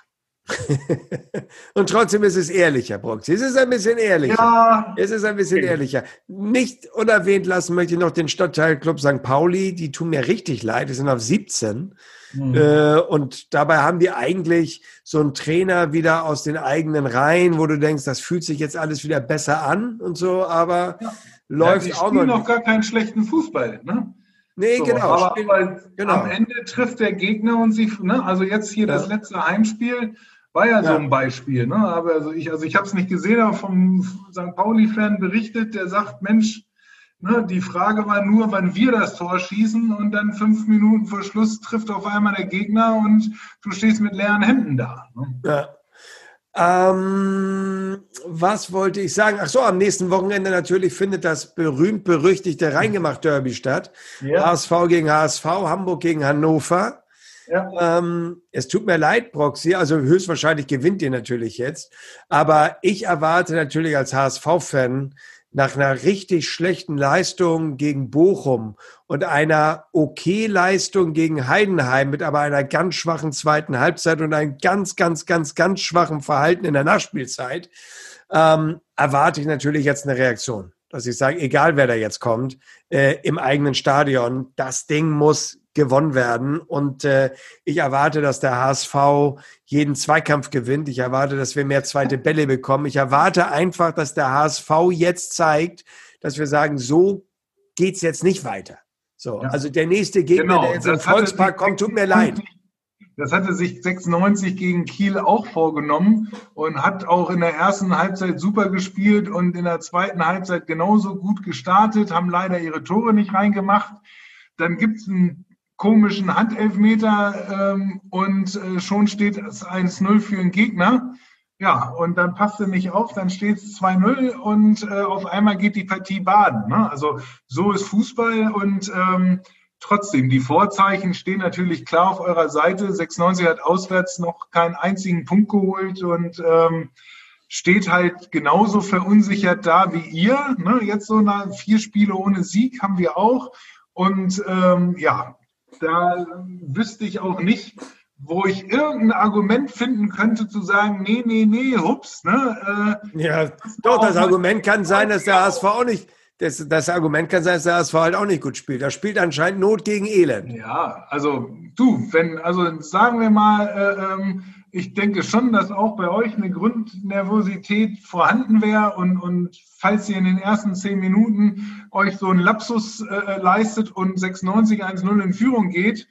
A: Und trotzdem ist es ehrlicher, Brox. Es ist ein bisschen ehrlicher.
B: Ja.
A: Es ist ein bisschen okay. ehrlicher. Nicht unerwähnt lassen möchte ich noch den Stadtteilclub Sankt Pauli. Die tun mir richtig leid. Die sind auf siebzehn. Mhm. Äh, und dabei haben die eigentlich so einen Trainer wieder aus den eigenen Reihen, wo du denkst, das fühlt sich jetzt alles wieder besser an und so, aber ja. läuft
B: ja, die
A: auch
B: spielen
A: noch
B: noch gar keinen schlechten Fußball, ne?
A: Nee, so, genau.
B: Aber, aber
A: genau.
B: Am Ende trifft der Gegner und sie, ne, also jetzt hier ja. das letzte Heimspiel war ja, ja. so ein Beispiel, ne? Aber also ich, also ich habe es nicht gesehen, aber vom Sankt Pauli-Fan berichtet, der sagt, Mensch, ne, die Frage war nur, wann wir das Tor schießen und dann fünf Minuten vor Schluss trifft auf einmal der Gegner und du stehst mit leeren Händen da. Ne?
A: Ja. Ähm, was wollte ich sagen? Ach so, am nächsten Wochenende natürlich findet das berühmt-berüchtigte Rheingemacht-Derby statt. Ja. H S V gegen H S V, Hamburg gegen Hannover. Ja. Ähm, es tut mir leid, Broxy, also höchstwahrscheinlich gewinnt ihr natürlich jetzt. Aber ich erwarte natürlich als H S V-Fan nach einer richtig schlechten Leistung gegen Bochum und einer Okay-Leistung gegen Heidenheim mit aber einer ganz schwachen zweiten Halbzeit und einem ganz, ganz, ganz, ganz schwachen Verhalten in der Nachspielzeit, ähm, erwarte ich natürlich jetzt eine Reaktion. Dass ich sage, egal wer da jetzt kommt, äh, im eigenen Stadion, das Ding muss gewonnen werden. Und äh, ich erwarte, dass der H S V jeden Zweikampf gewinnt. Ich erwarte, dass wir mehr zweite Bälle bekommen. Ich erwarte einfach, dass der H S V jetzt zeigt, dass wir sagen, so geht's jetzt nicht weiter. So, ja. Also der nächste Gegner, genau, der jetzt im Volkspark kommt, tut mir leid.
B: Das hatte sich sechsundneunzig gegen Kiel auch vorgenommen und hat auch in der ersten Halbzeit super gespielt und in der zweiten Halbzeit genauso gut gestartet, haben leider ihre Tore nicht reingemacht. Dann gibt's einen komischen Handelfmeter ähm, und äh, schon steht es eins null für den Gegner. Ja, und dann passt er nicht auf, dann steht es zwei null und äh, auf einmal geht die Partie baden. Ne? Also so ist Fußball und ähm, trotzdem, die Vorzeichen stehen natürlich klar auf eurer Seite. sechsundneunzig hat auswärts noch keinen einzigen Punkt geholt und ähm, steht halt genauso verunsichert da wie ihr. Ne? Jetzt so nach vier Spiele ohne Sieg haben wir auch. Und ähm, ja, da wüsste ich auch nicht, wo ich irgendein Argument finden könnte, zu sagen, nee, nee, nee, hups. Ne?
A: Äh, ja, doch, das Argument kann sein, dass der H S V auch nicht... Das, das Argument kann sein, dass der H S V halt auch nicht gut spielt. Da spielt anscheinend Not gegen Elend.
B: Ja, also du, wenn, also sagen wir mal, äh, ähm, ich denke schon, dass auch bei euch eine Grundnervosität vorhanden wäre und, und falls ihr in den ersten zehn Minuten euch so einen Lapsus äh, leistet und sechsundneunzig eins null in Führung geht,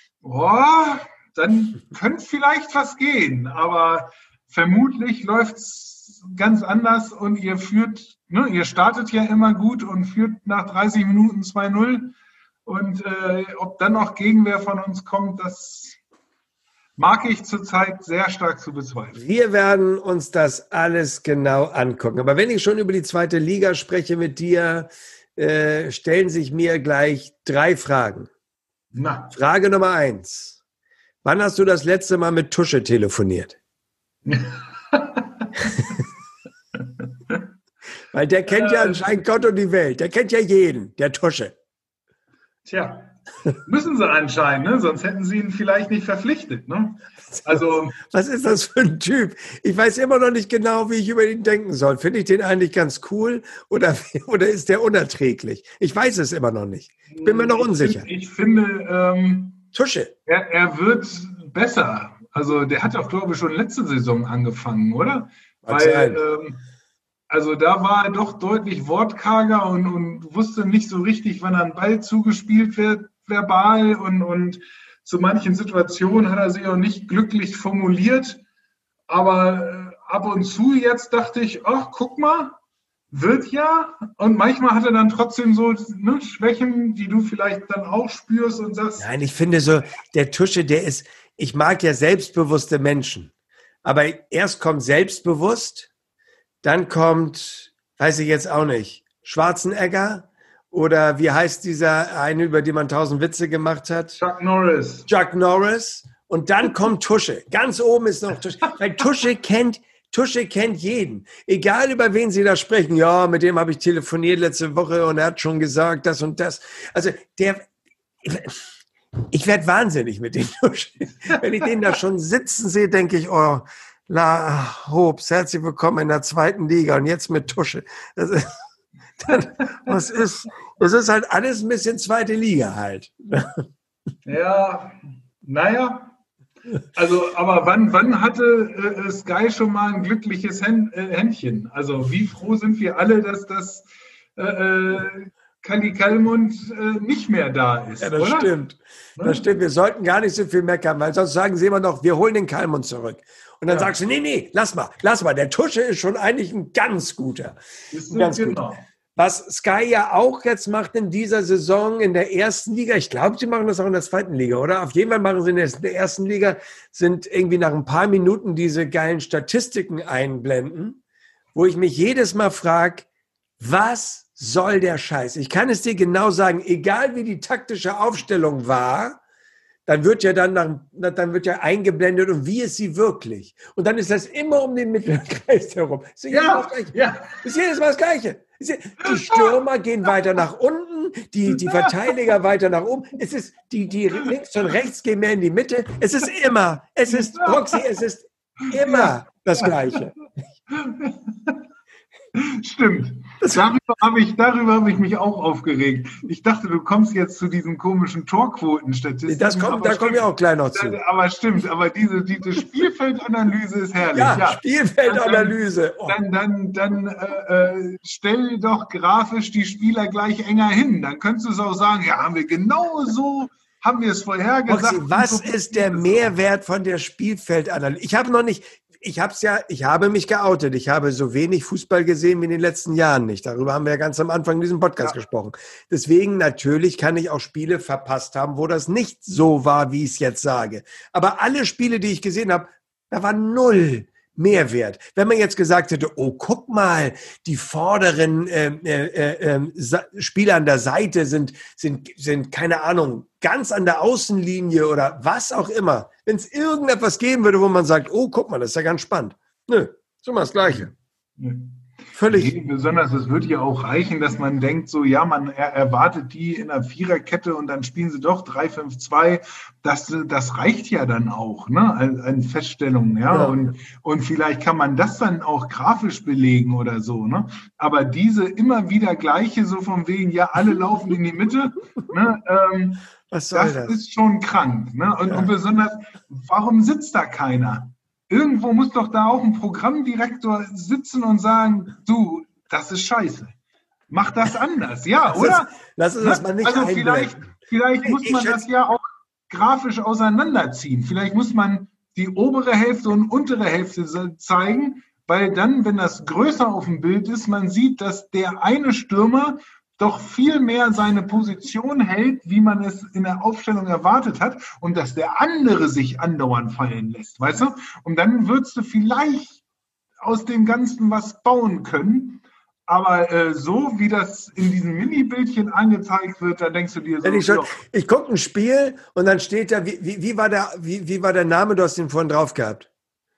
B: boah, dann könnte vielleicht was gehen. Aber vermutlich läuft's ganz anders und ihr führt, ne, ihr startet ja immer gut und führt nach dreißig Minuten zwei null und äh, ob dann noch Gegenwehr von uns kommt, das mag ich zurzeit sehr stark zu bezweifeln.
A: Wir werden uns das alles genau angucken. Aber wenn ich schon über die zweite Liga spreche mit dir, äh, stellen sich mir gleich drei Fragen. Na. Frage Nummer eins. Wann hast du das letzte Mal mit Tusche telefoniert? Weil der kennt ja anscheinend Gott und die Welt. Der kennt ja jeden, der Tusche.
B: Tja, müssen sie anscheinend, ne? Sonst hätten sie ihn vielleicht nicht verpflichtet. Ne? Also,
A: was ist das für ein Typ? Ich weiß immer noch nicht genau, wie ich über ihn denken soll. Finde ich den eigentlich ganz cool oder, oder ist der unerträglich? Ich weiß es immer noch nicht. Ich bin mir noch unsicher.
B: Ich, ich finde, ähm,
A: Tusche.
B: Er, er wird besser. Also der hat auch, glaube ich, schon letzte Saison angefangen, oder? Weil, ähm, also da war er doch deutlich wortkarger und, und wusste nicht so richtig, wann ein Ball zugespielt wird, verbal. Und, und zu manchen Situationen hat er sich auch nicht glücklich formuliert. Aber äh, ab und zu jetzt dachte ich, ach, guck mal, wird ja. Und manchmal hat er dann trotzdem so, ne, Schwächen, die du vielleicht dann auch spürst und sagst.
A: Nein, ich finde so, der Tusche, der ist, ich mag ja selbstbewusste Menschen. Aber erst kommt selbstbewusst, dann kommt, weiß ich jetzt auch nicht, Schwarzenegger oder wie heißt dieser eine, über den man tausend Witze gemacht hat?
B: Chuck Norris.
A: Chuck Norris. Und dann kommt Tusche. Ganz oben ist noch Tusche. Weil Tusche kennt, Tusche kennt jeden. Egal, über wen Sie da sprechen. Ja, mit dem habe ich telefoniert letzte Woche und er hat schon gesagt, das und das. Also der, ich werde wahnsinnig mit dem Tusche. Wenn ich den da schon sitzen sehe, denke ich, oh, La Hobbs, herzlich willkommen in der zweiten Liga und jetzt mit Tusche. Das ist, dann, was ist, das ist halt alles ein bisschen zweite Liga halt.
B: Ja, naja. Also, aber wann, wann hatte äh, Sky schon mal ein glückliches Händ, äh, Händchen? Also, wie froh sind wir alle, dass das äh, Kali Kalmund äh, nicht mehr da ist,
A: ja, das
B: oder?
A: stimmt. Das stimmt. Wir sollten gar nicht so viel meckern, weil sonst sagen sie immer noch, wir holen den Kalmund zurück. Und dann ja. sagst du, nee, nee, lass mal, lass mal. Der Tusche ist schon eigentlich ein ganz guter.
B: Ist
A: ein ganz
B: genau.
A: guter. Was Sky ja auch jetzt macht in dieser Saison in der ersten Liga, ich glaube, sie machen das auch in der zweiten Liga, oder? Auf jeden Fall machen sie in der ersten Liga, sind irgendwie nach ein paar Minuten diese geilen Statistiken einblenden, wo ich mich jedes Mal frage, was soll der Scheiß? Ich kann es dir genau sagen, egal wie die taktische Aufstellung war, dann wird ja dann, nach, dann wird ja eingeblendet und wie ist sie wirklich? Und dann ist das immer um den mittleren Kreis herum. Ist jedes Mal das Gleiche. Ja. Ist jedes Mal das Gleiche. Die Stürmer gehen weiter nach unten, die, die Verteidiger weiter nach oben. Es ist, die, die links und rechts gehen mehr in die Mitte. Es ist immer, es ist, Roxy, es ist immer das Gleiche.
B: Stimmt. Darüber habe ich, darüber habe ich mich auch aufgeregt. Ich dachte, du kommst jetzt zu diesen komischen Torquoten-Statistiken.
A: Das kommt, da kommen wir auch gleich noch zu.
B: Aber stimmt, aber diese, diese Spielfeldanalyse ist herrlich.
A: Ja, ja. Spielfeldanalyse.
B: Oh. Dann, dann, dann äh, stell doch grafisch die Spieler gleich enger hin. Dann könntest du es auch sagen, ja, haben wir genau so, haben wir es vorhergesagt.
A: Roxy, was so ist der Mehrwert von der Spielfeldanalyse? Ich habe noch nicht... Ich habe es ja, ich habe mich geoutet. Ich habe so wenig Fußball gesehen wie in den letzten Jahren nicht. Darüber haben wir ja ganz am Anfang in diesem Podcast ja. gesprochen. Deswegen natürlich kann ich auch Spiele verpasst haben, wo das nicht so war, wie ich es jetzt sage. Aber alle Spiele, die ich gesehen habe, da war null Mehrwert. Wenn man jetzt gesagt hätte, oh, guck mal, die vorderen äh, äh, äh, Spieler an der Seite sind, sind, sind, keine Ahnung, ganz an der Außenlinie oder was auch immer. Wenn es irgendetwas geben würde, wo man sagt, oh, guck mal, das ist ja ganz spannend. Nö, ist immer das Gleiche.
B: Ja. Völlig. Nee, besonders, es wird ja auch reichen, dass man denkt, so, ja, man er, erwartet die in einer Viererkette und dann spielen sie doch drei fünf zwei. Das, das reicht ja dann auch, ne, an, an Feststellungen, ja. ja. Und, und vielleicht kann man das dann auch grafisch belegen oder so, ne. Aber diese immer wieder gleiche, so von wegen, ja, alle laufen in die Mitte, ne, ähm, Was soll das, das ist schon krank, ne. Und, ja. und besonders, warum sitzt da keiner? Irgendwo muss doch da auch ein Programmdirektor sitzen und sagen, du, das ist scheiße. Mach das anders, ja, oder?
A: Lass uns das mal nicht
B: Also vielleicht, vielleicht muss man das ja auch grafisch auseinanderziehen. Vielleicht muss man die obere Hälfte und untere Hälfte zeigen, weil dann, wenn das größer auf dem Bild ist, man sieht, dass der eine Stürmer doch viel mehr seine Position hält, wie man es in der Aufstellung erwartet hat und dass der andere sich andauernd fallen lässt, weißt du? Und dann würdest du vielleicht aus dem Ganzen was bauen können, aber äh, so wie das in diesem Mini-Bildchen angezeigt wird, da denkst du dir so...
A: Ich, schon, ich gucke ein Spiel und dann steht da, wie, wie, wie, war der, wie, wie war der Name, du hast den vorhin drauf gehabt?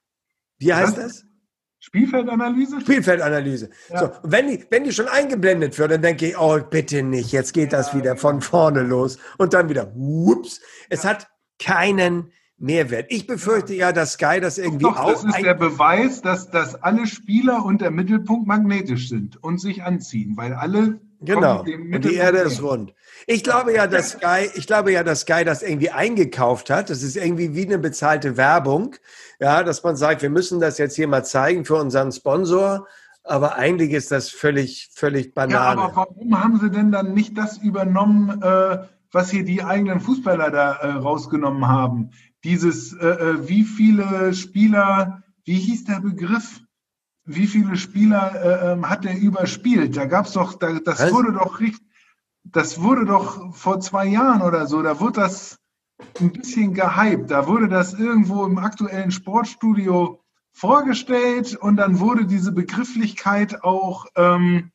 A: Wie heißt was? das?
B: Spielfeldanalyse?
A: Spielfeldanalyse. Ja. So, wenn die, wenn die schon eingeblendet wird, dann denke ich, oh, bitte nicht, jetzt geht das ja, wieder von vorne los. Und dann wieder, whoops. Es ja. hat keinen Mehrwert. Ich befürchte ja, ja dass Sky das irgendwie
B: Doch,
A: auch...
B: Das ist der Beweis, dass, dass alle Spieler und der Mittelpunkt magnetisch sind und sich anziehen, weil alle...
A: Genau, und die Erde ist rund. Ich glaube ja, dass Sky, ich glaube ja, dass Sky das irgendwie eingekauft hat. Das ist irgendwie wie eine bezahlte Werbung, ja, dass man sagt, wir müssen das jetzt hier mal zeigen für unseren Sponsor. Aber eigentlich ist das völlig, völlig Banane. Ja, aber
B: warum haben sie denn dann nicht das übernommen, äh, was hier die eigenen Fußballer da äh, rausgenommen haben? Dieses, äh, wie viele Spieler, wie hieß der Begriff? Wie viele Spieler äh, hat er überspielt? Da gab's doch, da, das Was? wurde doch richtig, das wurde doch vor zwei Jahren oder so, da wurde das ein bisschen gehypt. Da wurde das irgendwo im aktuellen Sportstudio vorgestellt und dann wurde diese Begrifflichkeit auch ähm,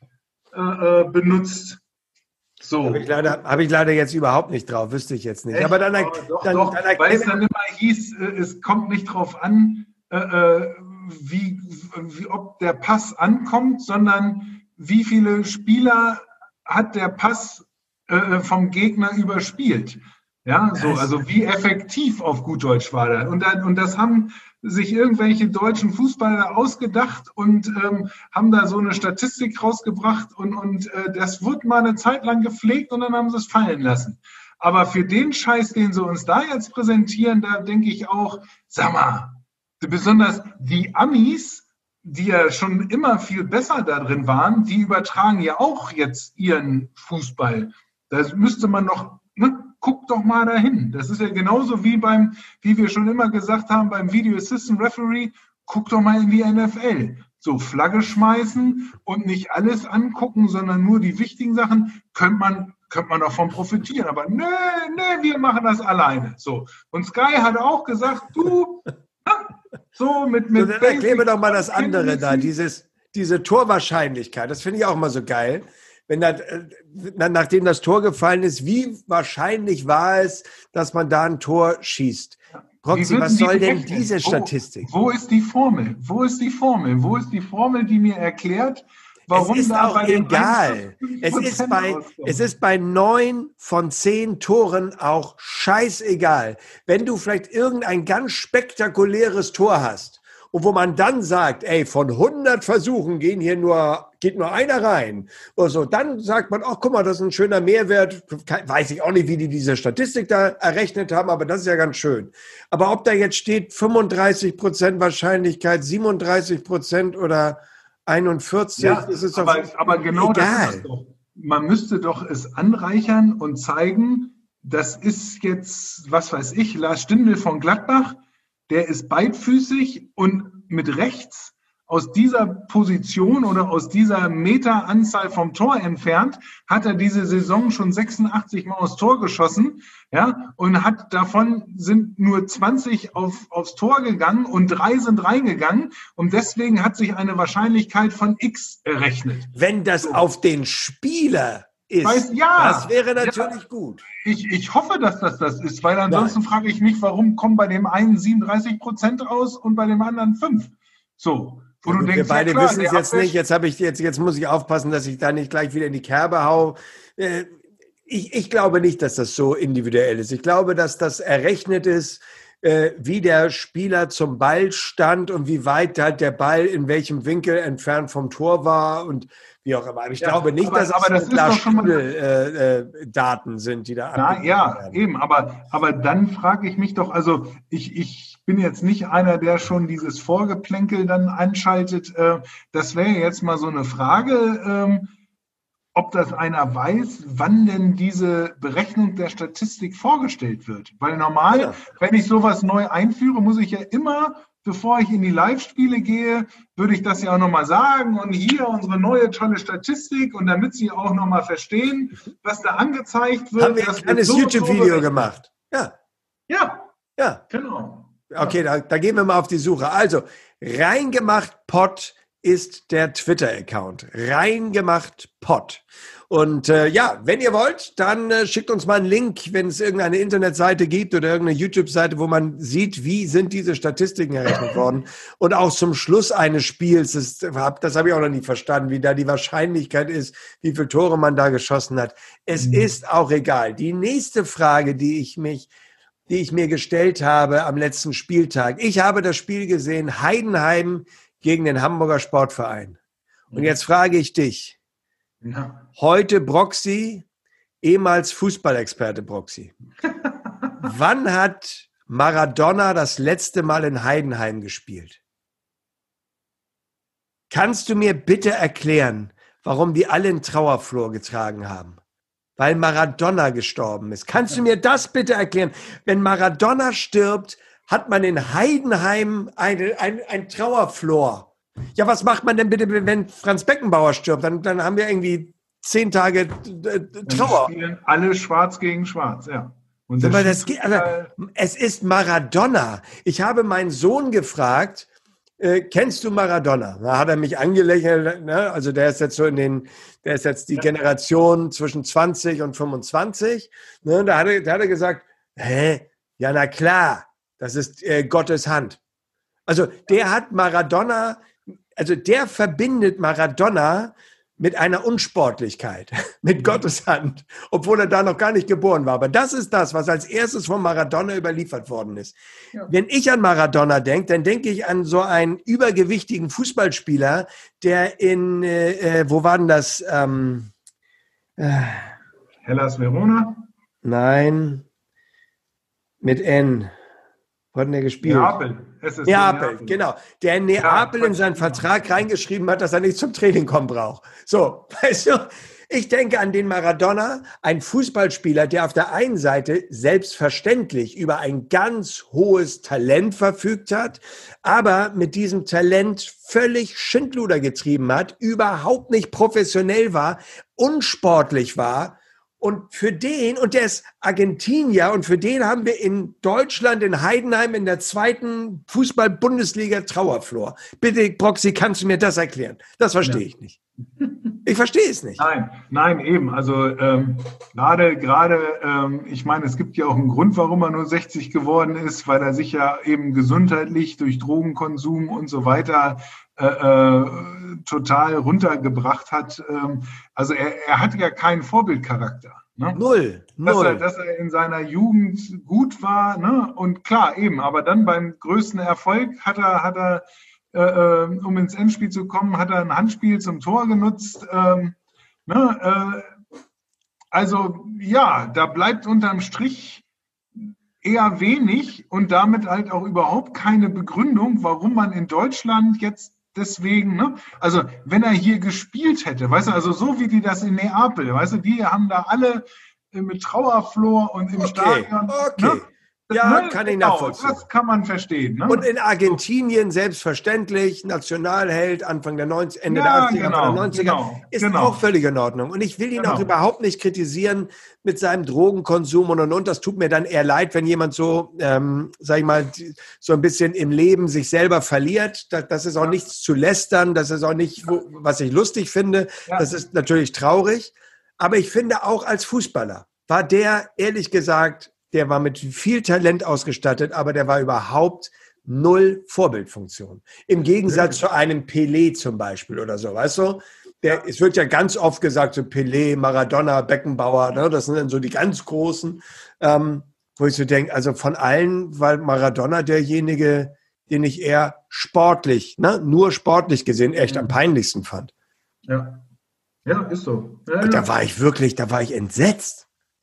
B: äh, benutzt. So.
A: Habe ich, leider, hab ich leider jetzt überhaupt nicht drauf, wüsste ich jetzt nicht.
B: Echt?
A: Aber dann,
B: oh, doch,
A: dann,
B: doch,
A: dann,
B: weil es dann immer hieß, äh, es kommt nicht drauf an, äh, Wie, wie, ob der Pass ankommt, sondern wie viele Spieler hat der Pass äh, vom Gegner überspielt. Ja, so, also wie effektiv auf gut Deutsch war der. Und, dann, und das haben sich irgendwelche deutschen Fußballer ausgedacht und ähm, haben da so eine Statistik rausgebracht und, und äh, das wird mal eine Zeit lang gepflegt und dann haben sie es fallen lassen. Aber für den Scheiß, den sie uns da jetzt präsentieren, da denke ich auch, sag mal, besonders die Amis, die ja schon immer viel besser da drin waren, die übertragen ja auch jetzt ihren Fußball. Da müsste man noch, ne, guck doch mal dahin. Das ist ja genauso wie beim, wie wir schon immer gesagt haben, beim Video Assistant Referee, guck doch mal in die N F L. So Flagge schmeißen und nicht alles angucken, sondern nur die wichtigen Sachen, könnte man könnte man davon profitieren. Aber nee, nee, wir machen das alleine. So. Und Sky hat auch gesagt, du, so mit, mit
A: so, dann erklär mir doch mal das andere da, dieses, diese Torwahrscheinlichkeit. Das finde ich auch immer so geil. wenn da, nachdem das Tor gefallen ist, wie wahrscheinlich war es, dass man da ein Tor schießt? Proxy, was soll denn diese Statistik?
B: Wo, wo ist die Formel? Wo ist die Formel? Wo ist die Formel, die mir erklärt, warum
A: es ist
B: da
A: auch
B: bei
A: egal. Es ist bei, es ist bei neun von zehn Toren auch scheißegal. Wenn du vielleicht irgendein ganz spektakuläres Tor hast und wo man dann sagt, ey, von hundert Versuchen gehen hier nur, geht nur einer rein oder so, dann sagt man, ach, guck mal, das ist ein schöner Mehrwert. Weiß ich auch nicht, wie die diese Statistik da errechnet haben, aber das ist ja ganz schön. Aber ob da jetzt steht fünfunddreißig Prozent Wahrscheinlichkeit, siebenunddreißig Prozent oder einundvierzig,
B: ja,
A: ist es
B: aber,
A: doch
B: aber genau
A: egal.
B: Das ist doch. Man müsste doch es anreichern und zeigen, das ist jetzt, was weiß ich, Lars Stindl von Gladbach, der ist beidfüßig und mit rechts aus dieser Position oder aus dieser Meteranzahl vom Tor entfernt, hat er diese Saison schon sechsundachtzig Mal aufs Tor geschossen, ja, und hat davon sind nur zwanzig auf, aufs Tor gegangen und drei sind reingegangen und deswegen hat sich eine Wahrscheinlichkeit von X errechnet.
A: Wenn das so auf den Spieler ist,
B: weiß, ja,
A: das wäre natürlich
B: ja,
A: gut.
B: Ich, ich hoffe, dass das das ist, weil ansonsten Nein. frage ich mich, warum kommen bei dem einen siebenunddreißig Prozent raus und bei dem anderen fünf? So. Wo
A: ja,
B: du
A: gut,
B: denkst,
A: wir beide
B: ja, klar,
A: wissen es jetzt nicht. Jetzt habe ich jetzt jetzt muss ich aufpassen, dass ich da nicht gleich wieder in die Kerbe hau. Ich, ich glaube nicht, dass das so individuell ist. Ich glaube, dass das errechnet ist, wie der Spieler zum Ball stand und wie weit halt der Ball in welchem Winkel entfernt vom Tor war und wie auch immer. Aber ich ja, glaube nicht, aber, dass
B: aber
A: das,
B: das
A: Stindl-Daten äh, äh, sind, die da
B: Na, ja, werden. Eben. Aber, aber dann frage ich mich doch, also ich, ich bin jetzt nicht einer, der schon dieses Vorgeplänkel dann anschaltet. Das wäre jetzt mal so eine Frage, ob das einer weiß, wann denn diese Berechnung der Statistik vorgestellt wird. Weil normal, ja. wenn ich sowas neu einführe, muss ich ja immer, bevor ich in die Live-Spiele gehe, würde ich das ja auch nochmal sagen. Und hier unsere neue tolle Statistik. Und damit Sie auch nochmal verstehen, was da angezeigt wird.
A: Haben wir ein kleines so YouTube-Video so gemacht. Ja.
B: Ja.
A: Ja.
B: Genau.
A: Okay, da, da gehen wir mal auf die Suche. Also, reingemacht Pod ist der Twitter-Account. Reingemacht Pod. Und äh, ja, wenn ihr wollt, dann äh, schickt uns mal einen Link, wenn es irgendeine Internetseite gibt oder irgendeine YouTube-Seite, wo man sieht, wie sind diese Statistiken errechnet worden. Und auch zum Schluss eines Spiels, das, das habe ich auch noch nie verstanden, wie da die Wahrscheinlichkeit ist, wie viele Tore man da geschossen hat. Es mhm. ist auch egal. Die nächste Frage, die ich mich die ich mir gestellt habe am letzten Spieltag. Ich habe das Spiel gesehen, Heidenheim gegen den Hamburger Sportverein. Und jetzt frage ich dich, ja. heute Proxy, ehemals Fußballexperte Proxy. Wann hat Maradona das letzte Mal in Heidenheim gespielt? Kannst du mir bitte erklären, warum die alle einen Trauerflor getragen haben? Weil Maradona gestorben ist. Kannst du mir das bitte erklären? Wenn Maradona stirbt, hat man in Heidenheim eine, ein, ein Trauerflor. Ja, was macht man denn bitte, wenn Franz Beckenbauer stirbt? Dann, dann haben wir irgendwie zehn Tage äh, Trauer.
B: Dann spielen alle schwarz gegen schwarz, ja.
A: Und das das geht, also, es ist Maradona. Ich habe meinen Sohn gefragt, Äh, kennst du Maradona? Da hat er mich angelächelt, ne? Also der ist jetzt so in den, der ist jetzt die ja. Generation zwischen zwanzig und fünfundzwanzig. Ne? Da, hat er, da hat er gesagt, hä? Ja, na klar, das ist äh, Gottes Hand. Also der hat Maradona, also der verbindet Maradona mit einer Unsportlichkeit, mit Gottes Hand, obwohl er da noch gar nicht geboren war. Aber das ist das, was als erstes von Maradona überliefert worden ist. Ja. Wenn ich an Maradona denke, dann denke ich an so einen übergewichtigen Fußballspieler, der in, äh, wo war denn das? Ähm,
B: äh, Hellas Verona?
A: Nein, mit N. Wo hat denn der gespielt?
B: Neapel. Es ist
A: Neapel,
B: Neapel,
A: genau. Der in Neapel ja, in seinen Vertrag reingeschrieben hat, dass er nicht zum Training kommen braucht. So, weißt du, ich denke an den Maradona, ein Fußballspieler, der auf der einen Seite selbstverständlich über ein ganz hohes Talent verfügt hat, aber mit diesem Talent völlig Schindluder getrieben hat, überhaupt nicht professionell war, unsportlich war. Und für den, und der ist Argentinier, und für den haben wir in Deutschland, in Heidenheim, in der zweiten Fußball-Bundesliga Trauerflor. Bitte, Proxy, kannst du mir das erklären? Das verstehe ja. ich nicht. Ich verstehe es nicht.
B: Nein, nein, eben. Also ähm, gerade, gerade, ähm, ich meine, es gibt ja auch einen Grund, warum er nur sechzig geworden ist, weil er sich ja eben gesundheitlich durch Drogenkonsum und so weiter äh, äh, total runtergebracht hat. Ähm, also er, er hat ja keinen Vorbildcharakter. Ne?
A: Null,
B: dass
A: null.
B: Er, dass er in seiner Jugend gut war, ne? Und klar, eben, aber dann beim größten Erfolg hat er, hat er äh, um ins Endspiel zu kommen, hat er ein Handspiel zum Tor genutzt. Ähm, ne? äh, also ja, da bleibt unterm Strich eher wenig und damit halt auch überhaupt keine Begründung, warum man in Deutschland jetzt deswegen, ne? Also wenn er hier gespielt hätte, weißt du, also so wie die das in Neapel, weißt du, die haben da alle mit Trauerflor und im
A: Okay,
B: Stadion.
A: okay.
B: Ne?
A: Ja,
B: ne?
A: kann ich
B: Genau,
A: nachvollziehen.
B: das kann man verstehen. Ne?
A: Und in Argentinien selbstverständlich, Nationalheld, Anfang der neunziger, Ende der
B: Ja,
A: achtziger, Anfang
B: genau,
A: der neunziger,
B: genau,
A: ist
B: genau.
A: auch völlig in Ordnung. Und ich will ihn auch
B: Genau.
A: überhaupt nicht kritisieren mit seinem Drogenkonsum und und und. Das tut mir dann eher leid, wenn jemand so, ähm, sag ich mal, die- so ein bisschen im Leben sich selber verliert. Das, das ist auch
B: Ja.
A: nichts zu lästern, das ist auch nicht, wo, was ich lustig finde.
B: Ja.
A: Das ist natürlich traurig. Aber ich finde auch als Fußballer war der, ehrlich gesagt, der war mit viel Talent ausgestattet, aber der war überhaupt null Vorbildfunktion. Im Gegensatz zu einem Pelé zum Beispiel oder so, weißt du? Der, es wird ja ganz oft gesagt, so Pelé, Maradona, Beckenbauer, ne? Das sind dann so die ganz Großen, ähm, wo ich so denke, also von allen war Maradona derjenige, den ich eher sportlich, ne? nur sportlich gesehen, echt am peinlichsten fand.
B: Ja, ja ist so. Ja,
A: Und da
B: ja.
A: war ich wirklich, da war ich entsetzt.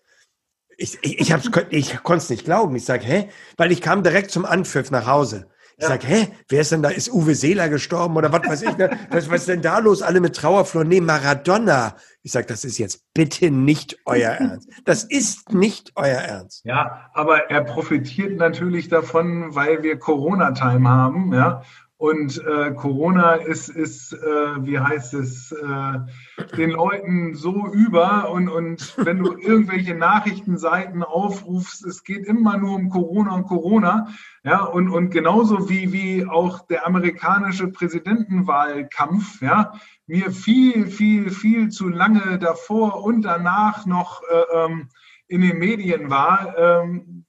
A: Ich, ich, ich, hab's, ich konnte es nicht glauben. Ich sage, hä? Weil ich kam direkt zum Anpfiff nach Hause. Ich
B: Ja.
A: sage, hä? Wer ist denn da? Ist Uwe Seeler gestorben oder was weiß ich? Was, was ist denn da los? Alle mit Trauerflor. Nee, Maradona. Ich sage, das ist jetzt bitte nicht euer Ernst. Das ist nicht euer Ernst.
B: Ja, aber er profitiert natürlich davon, weil wir Corona-Time haben, ja. Und äh, Corona ist, ist äh, wie heißt es, äh, den Leuten so über. Und, und wenn du irgendwelche Nachrichtenseiten aufrufst, es geht immer nur um Corona und Corona. Ja, und, und genauso wie, wie auch der amerikanische Präsidentenwahlkampf, ja, mir viel, viel, viel zu lange davor und danach noch äh, ähm, in den Medien war, ähm,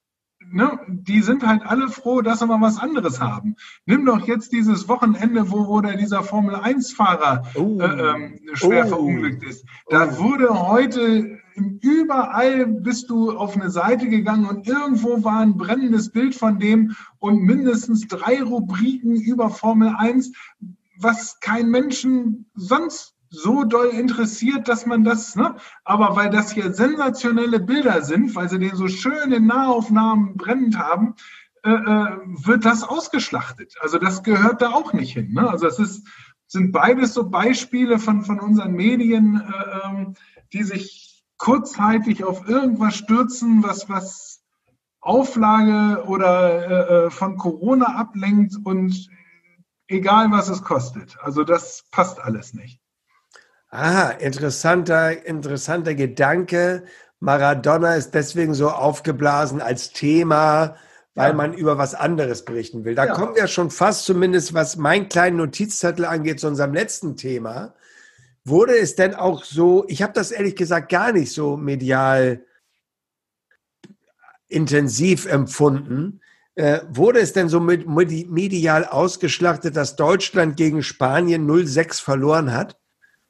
B: ne, die sind halt alle froh, dass sie mal was anderes haben. Nimm doch jetzt dieses Wochenende, wo, wo der dieser Formel eins Fahrer
A: Oh.
B: äh, ähm, schwer
A: Oh.
B: verunglückt ist. Da
A: Oh.
B: wurde heute überall bist du auf eine Seite gegangen und irgendwo war ein brennendes Bild von dem und mindestens drei Rubriken über Formel eins, was kein Menschen sonst so doll interessiert, dass man das, ne? Aber weil das hier sensationelle Bilder sind, weil sie den so schön in Nahaufnahmen brennend haben, äh, äh, wird das ausgeschlachtet. Also das gehört da auch nicht hin. Ne? Also es ist, sind beides so Beispiele von, von unseren Medien, äh, ähm, die sich kurzzeitig auf irgendwas stürzen, was, was Auflage oder äh, von Corona ablenkt und egal, was es kostet. Also das passt alles nicht.
A: Ah, interessanter, interessanter Gedanke. Maradona ist deswegen so aufgeblasen als Thema, weil
B: Ja.
A: man über was anderes berichten will. Da
B: Ja.
A: kommen wir schon fast, zumindest was meinen kleinen Notizzettel angeht, zu unserem letzten Thema. Wurde es denn auch so, ich habe das ehrlich gesagt gar nicht so medial intensiv empfunden, äh, wurde es denn so mit, mit, medial ausgeschlachtet, dass Deutschland gegen Spanien null sechs verloren hat?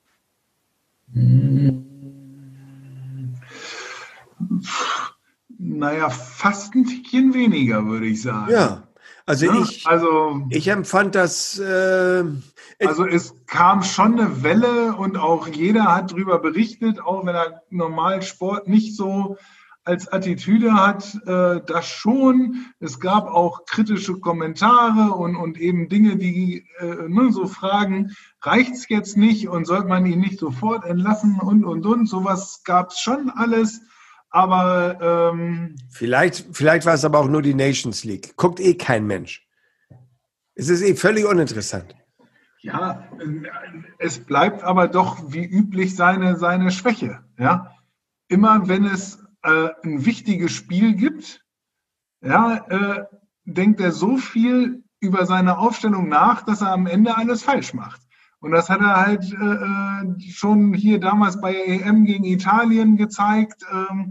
B: Naja, fast ein Tickchen weniger, würde ich sagen.
A: Ja, also
B: Ja,
A: ich,
B: also,
A: ich empfand das, äh,
B: also es kam schon eine Welle und auch jeder hat darüber berichtet, auch wenn er normal Sport nicht so als Attitüde hat, äh, das schon. Es gab auch kritische Kommentare und, und eben Dinge, die äh, ne, so fragen, reicht es jetzt nicht und sollte man ihn nicht sofort entlassen und, und, und. Sowas gab es schon alles. Aber ähm,
A: vielleicht, vielleicht war es aber auch nur die Nations League. Guckt eh kein Mensch. Es ist eh völlig uninteressant.
B: ja, es bleibt aber doch wie üblich seine, seine Schwäche. Ja? Immer wenn es äh, ein wichtiges Spiel gibt, ja, äh, denkt er so viel über seine Aufstellung nach, dass er am Ende alles falsch macht. Und das hat er halt äh, schon hier damals bei E M gegen Italien gezeigt. Ähm,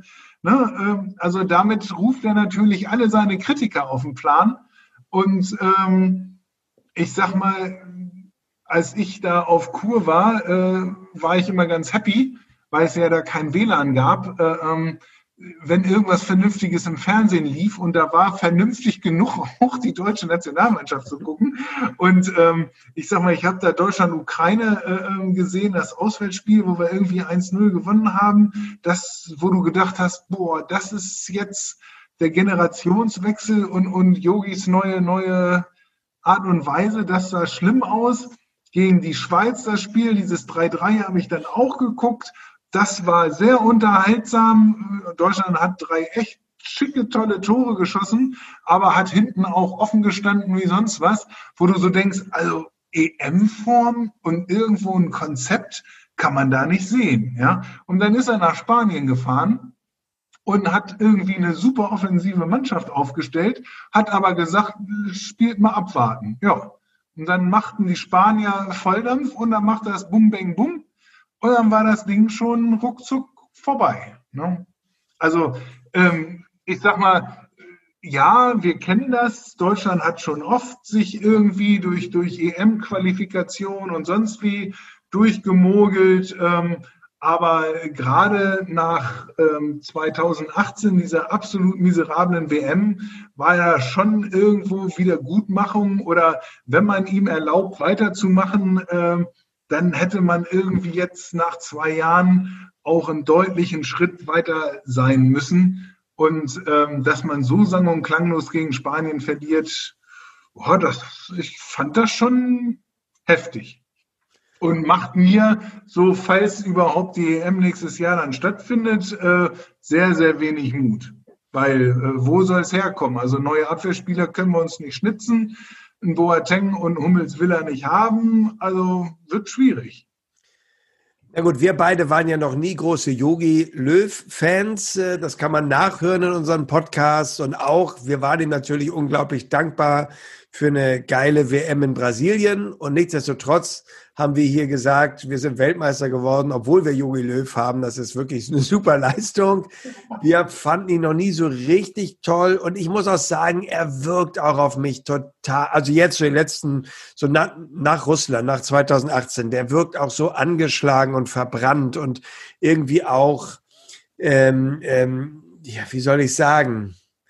B: ne? Also damit ruft er natürlich alle seine Kritiker auf den Plan. Und ähm, ich sag mal, als ich da auf Kur war, äh, war ich immer ganz happy, weil es ja da kein W L A N gab. Äh, ähm, wenn irgendwas Vernünftiges im Fernsehen lief und da war vernünftig genug, auch die deutsche Nationalmannschaft zu gucken. Und ähm, ich sag mal, ich habe da Deutschland-Ukraine äh, gesehen, das Auswärtsspiel, wo wir irgendwie eins null gewonnen haben. Das, wo du gedacht hast, boah, das ist jetzt der Generationswechsel und, und Yogis neue, neue Art und Weise. Das sah schlimm aus. Gegen die Schweiz das Spiel, dieses drei drei habe ich dann auch geguckt. Das war sehr unterhaltsam. Deutschland hat drei echt schicke, tolle Tore geschossen, aber hat hinten auch offen gestanden wie sonst was, wo du so denkst, also E M-Form und irgendwo ein Konzept kann man da nicht sehen. Ja? Und dann ist er nach Spanien gefahren und hat irgendwie eine super offensive Mannschaft aufgestellt, hat aber gesagt, spielt mal abwarten. Ja. Und dann machten die Spanier Volldampf und dann macht das Bum, Bang, Bum. Und dann war das Ding schon ruckzuck vorbei. Ne? Also ähm, ich sag mal, ja, wir kennen das. Deutschland hat schon oft sich irgendwie durch, durch E M-Qualifikation und sonst wie durchgemogelt. Ähm, aber gerade nach ähm, zweitausendachtzehn, dieser absolut miserablen W M, war ja schon irgendwo Wiedergutmachung oder wenn man ihm erlaubt, weiterzumachen, ähm, dann hätte man irgendwie jetzt nach zwei Jahren auch einen deutlichen Schritt weiter sein müssen. Und ähm, dass man so sang- und klanglos gegen Spanien verliert, oh, das, ich fand das schon heftig. Und macht mir, so falls überhaupt die E M nächstes Jahr dann stattfindet, äh, sehr, sehr wenig Mut. Weil äh, wo soll es herkommen? Also neue Abwehrspieler können wir uns nicht schnitzen. Ein Boateng und Hummels will er nicht haben, also wird schwierig.
A: Na gut, wir beide waren ja noch nie große Jogi Löw-Fans. Das kann man nachhören in unseren Podcasts. Und auch, wir waren ihm natürlich unglaublich dankbar für eine geile W M in Brasilien. Und nichtsdestotrotz haben wir hier gesagt, wir sind Weltmeister geworden, obwohl wir Jogi Löw haben. Das ist wirklich eine super Leistung. Wir fanden ihn noch nie so richtig toll. Und ich muss auch sagen, er wirkt auch auf mich total, also jetzt so den letzten, so nach, nach Russland, nach zweitausendachtzehn, der wirkt auch so angeschlagen und verbrannt und irgendwie auch, ähm, ähm, ja, wie soll ich sagen?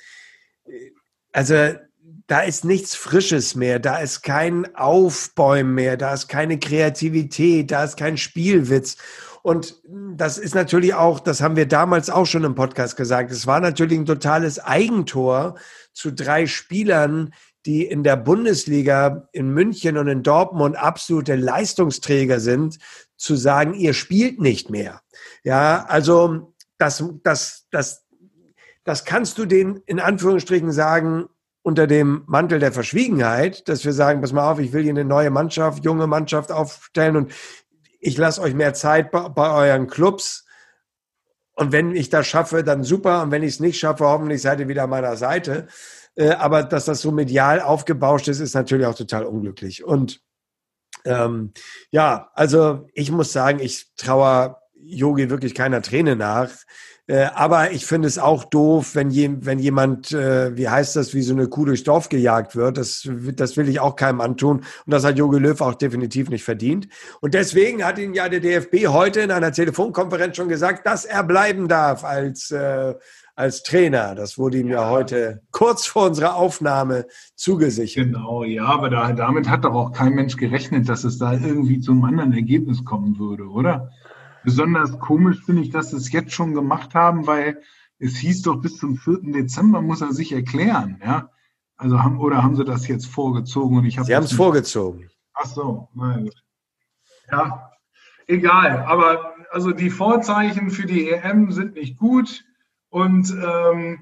A: Also, da ist nichts Frisches mehr, da ist kein Aufbäumen mehr, da ist keine Kreativität, da ist kein Spielwitz. Und das ist natürlich auch, das haben wir damals auch schon im Podcast gesagt, es war natürlich ein totales Eigentor zu drei Spielern, die in der Bundesliga in München und in Dortmund absolute Leistungsträger sind, zu sagen, ihr spielt nicht mehr. Ja, also das, das, das, das kannst du denen in Anführungsstrichen sagen, unter dem Mantel der Verschwiegenheit, dass wir sagen, pass mal auf, ich will hier eine neue Mannschaft, junge Mannschaft aufstellen und ich lasse euch mehr Zeit bei, bei euren Clubs. Und wenn ich das schaffe, dann super. Und wenn ich es nicht schaffe, hoffentlich seid ihr wieder an meiner Seite. Äh, aber dass das so medial aufgebauscht ist, ist natürlich auch total unglücklich. Und ähm, ja, also ich muss sagen, ich traue Jogi wirklich keiner Träne nach. Äh, aber ich finde es auch doof, wenn, je, wenn jemand, äh, wie heißt das, wie so eine Kuh durchs Dorf gejagt wird. Das, das will ich auch keinem antun. Und das hat Jogi Löw auch definitiv nicht verdient. Und deswegen hat ihn ja der D F B heute in einer Telefonkonferenz schon gesagt, dass er bleiben darf als, äh, als Trainer. Das wurde ihm ja. ja heute kurz vor unserer Aufnahme zugesichert.
B: Genau, ja, aber da, damit hat doch auch kein Mensch gerechnet, dass es da irgendwie zu einem anderen Ergebnis kommen würde, oder? Besonders komisch finde ich, dass sie es jetzt schon gemacht haben, weil es hieß doch, bis zum vierten Dezember muss er sich erklären. Ja? Also haben, oder haben sie das jetzt vorgezogen? Und ich hab
A: sie haben es vorgezogen.
B: Ach so, na gut. Ja, egal. Aber also die Vorzeichen für die E M sind nicht gut und ähm,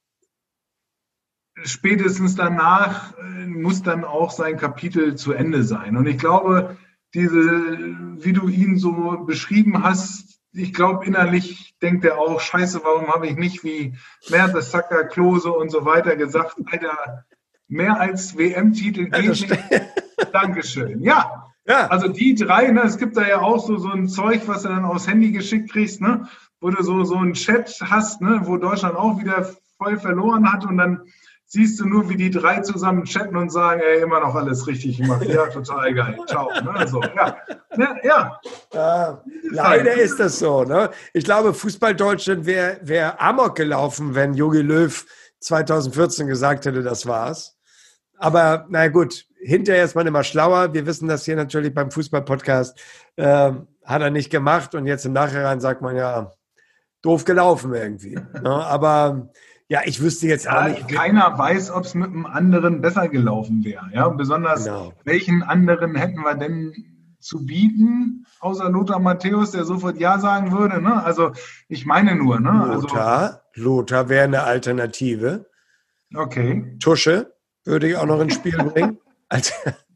B: spätestens danach äh, muss dann auch sein Kapitel zu Ende sein. Und ich glaube, diese, wie du ihn so beschrieben hast, ich glaube, innerlich denkt er auch, scheiße, warum habe ich nicht wie Mertesacker, Klose und so weiter gesagt, Alter, mehr als W M-Titel geht nicht. Dankeschön. Ja, Ja. Also die drei, ne, es gibt da ja auch so, so ein Zeug, was du dann aufs Handy geschickt kriegst, ne, wo du so, so einen Chat hast, ne, wo Deutschland auch wieder voll verloren hat und dann siehst du nur, wie die drei zusammen chatten und sagen, ey, immer noch alles richtig gemacht. Ja, total geil. Ciao. Ne, so, ja. Ja, ja.
A: Ja, leider ist das so. Ne? Ich glaube, Fußball-Deutschland wäre wär Amok gelaufen, wenn Jogi Löw zweitausendvierzehn gesagt hätte, das war's. Aber na gut, hinterher ist man immer schlauer. Wir wissen das hier natürlich beim Fußball-Podcast. Äh, hat er nicht gemacht und jetzt im Nachhinein sagt man ja, doof gelaufen irgendwie. Ne? Aber ja, ich wüsste jetzt
B: ja,
A: auch nicht.
B: Keiner weiß, ob es mit einem anderen besser gelaufen wäre. Ja, besonders genau. Welchen anderen hätten wir denn zu bieten, außer Lothar Matthäus, der sofort Ja sagen würde. Ne? Also ich meine nur. Ne?
A: Lothar, also, Lothar wäre eine Alternative.
B: Okay.
A: Tusche würde ich auch noch ins Spiel bringen. Also,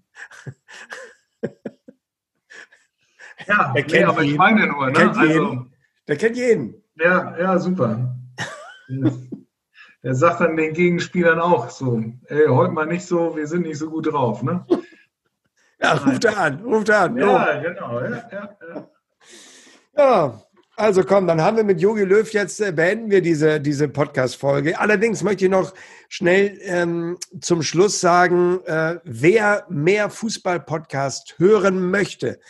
B: ja, der kennt nee, aber jeden. Ich meine nur. Ne?
A: Kennt
B: also,
A: jeden. Der kennt jeden.
B: Ja, ja, super. Der sagt dann den Gegenspielern auch so, ey, heute mal nicht so, wir sind nicht so gut drauf, ne?
A: Ja, ruft er an, ruft er an.
B: Ja, oh. genau, ja, ja, ja.
A: Ja, also komm, dann haben wir mit Jogi Löw jetzt, äh, beenden wir diese, diese Podcast-Folge. Allerdings möchte ich noch schnell ähm, zum Schluss sagen, äh, wer mehr Fußball-Podcast hören möchte,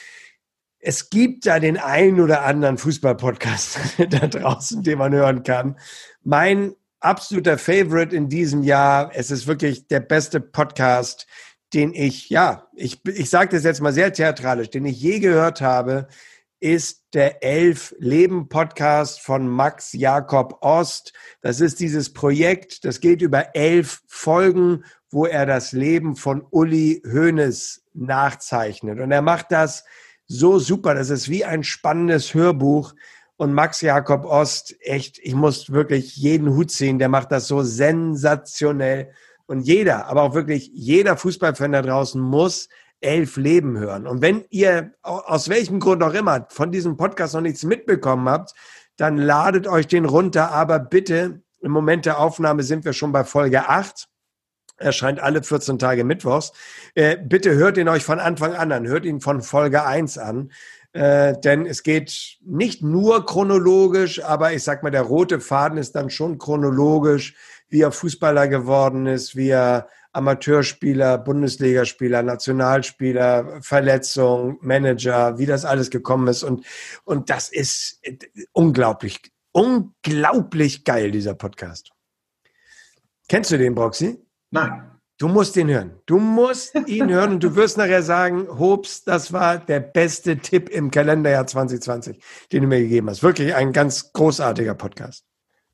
A: es gibt da den einen oder anderen Fußball-Podcast da draußen, den man hören kann. Mein absoluter Favorite in diesem Jahr. Es ist wirklich der beste Podcast, den ich, ja, ich, ich sage das jetzt mal sehr theatralisch, den ich je gehört habe, ist der Elf-Leben-Podcast von Max Jakob Ost. Das ist dieses Projekt, das geht über elf Folgen, wo er das Leben von Uli Hoeneß nachzeichnet. Und er macht das so super. Das ist wie ein spannendes Hörbuch. Und Max Jakob Ost, echt, ich muss wirklich jeden Hut ziehen, der macht das so sensationell. Und jeder, aber auch wirklich jeder Fußballfan da draußen muss elf Leben hören. Und wenn ihr aus welchem Grund auch immer von diesem Podcast noch nichts mitbekommen habt, dann ladet euch den runter. Aber bitte, im Moment der Aufnahme sind wir schon bei Folge acht. Erscheint alle vierzehn Tage mittwochs. Äh, bitte hört ihn euch von Anfang an an. Hört ihn von Folge eins an. Äh, denn es geht nicht nur chronologisch, aber ich sag mal, der rote Faden ist dann schon chronologisch, wie er Fußballer geworden ist, wie er Amateurspieler, Bundesligaspieler, Nationalspieler, Verletzung, Manager, wie das alles gekommen ist. Und, und das ist unglaublich, unglaublich geil, dieser Podcast. Kennst du den, Broxy?
B: Nein.
A: Du musst ihn hören. Du musst ihn hören und du wirst nachher sagen, Hobbs, das war der beste Tipp im Kalenderjahr zwanzig zwanzig, den du mir gegeben hast. Wirklich ein ganz großartiger Podcast.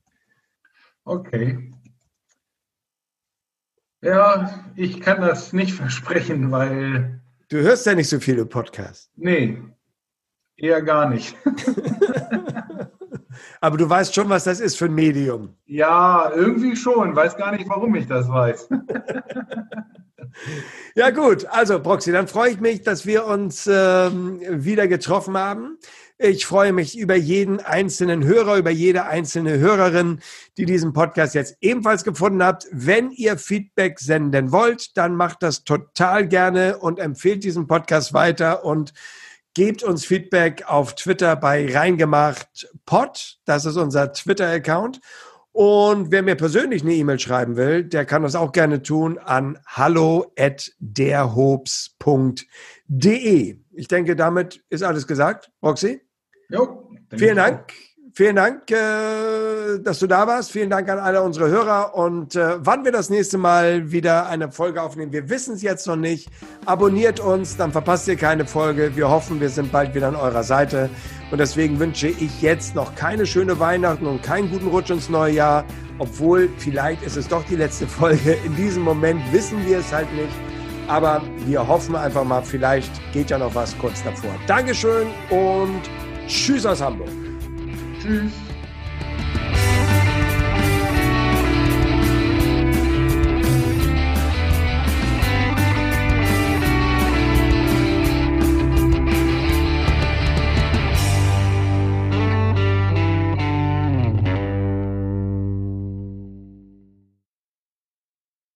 B: Okay. Ja, ich kann das nicht versprechen, weil...
A: Du hörst ja nicht so viele Podcasts.
B: Nee, eher gar nicht.
A: Aber du weißt schon, was das ist für ein Medium.
B: Ja, irgendwie schon. Weiß gar nicht, warum ich das weiß.
A: Ja gut, also Broxy, dann freue ich mich, dass wir uns ähm, wieder getroffen haben. Ich freue mich über jeden einzelnen Hörer, über jede einzelne Hörerin, die diesen Podcast jetzt ebenfalls gefunden habt. Wenn ihr Feedback senden wollt, dann macht das total gerne und empfehlt diesen Podcast weiter und gebt uns Feedback auf Twitter bei reingemachtpod. Das ist unser Twitter-Account. Und wer mir persönlich eine E-Mail schreiben will, der kann das auch gerne tun an hallo at derhobs punkt de. Ich denke, damit ist alles gesagt. Roxy?
B: Jo.
A: Vielen Dank. Vielen Dank, äh, dass du da warst. Vielen Dank an alle unsere Hörer. Und äh, wann wir das nächste Mal wieder eine Folge aufnehmen, wir wissen es jetzt noch nicht. Abonniert uns, dann verpasst ihr keine Folge. Wir hoffen, wir sind bald wieder an eurer Seite. Und deswegen wünsche ich jetzt noch keine schöne Weihnachten und keinen guten Rutsch ins neue Jahr. Obwohl, vielleicht ist es doch die letzte Folge. In diesem Moment wissen wir es halt nicht. Aber wir hoffen einfach mal, vielleicht geht ja noch was kurz davor. Dankeschön und tschüss aus Hamburg.
B: Tschüss.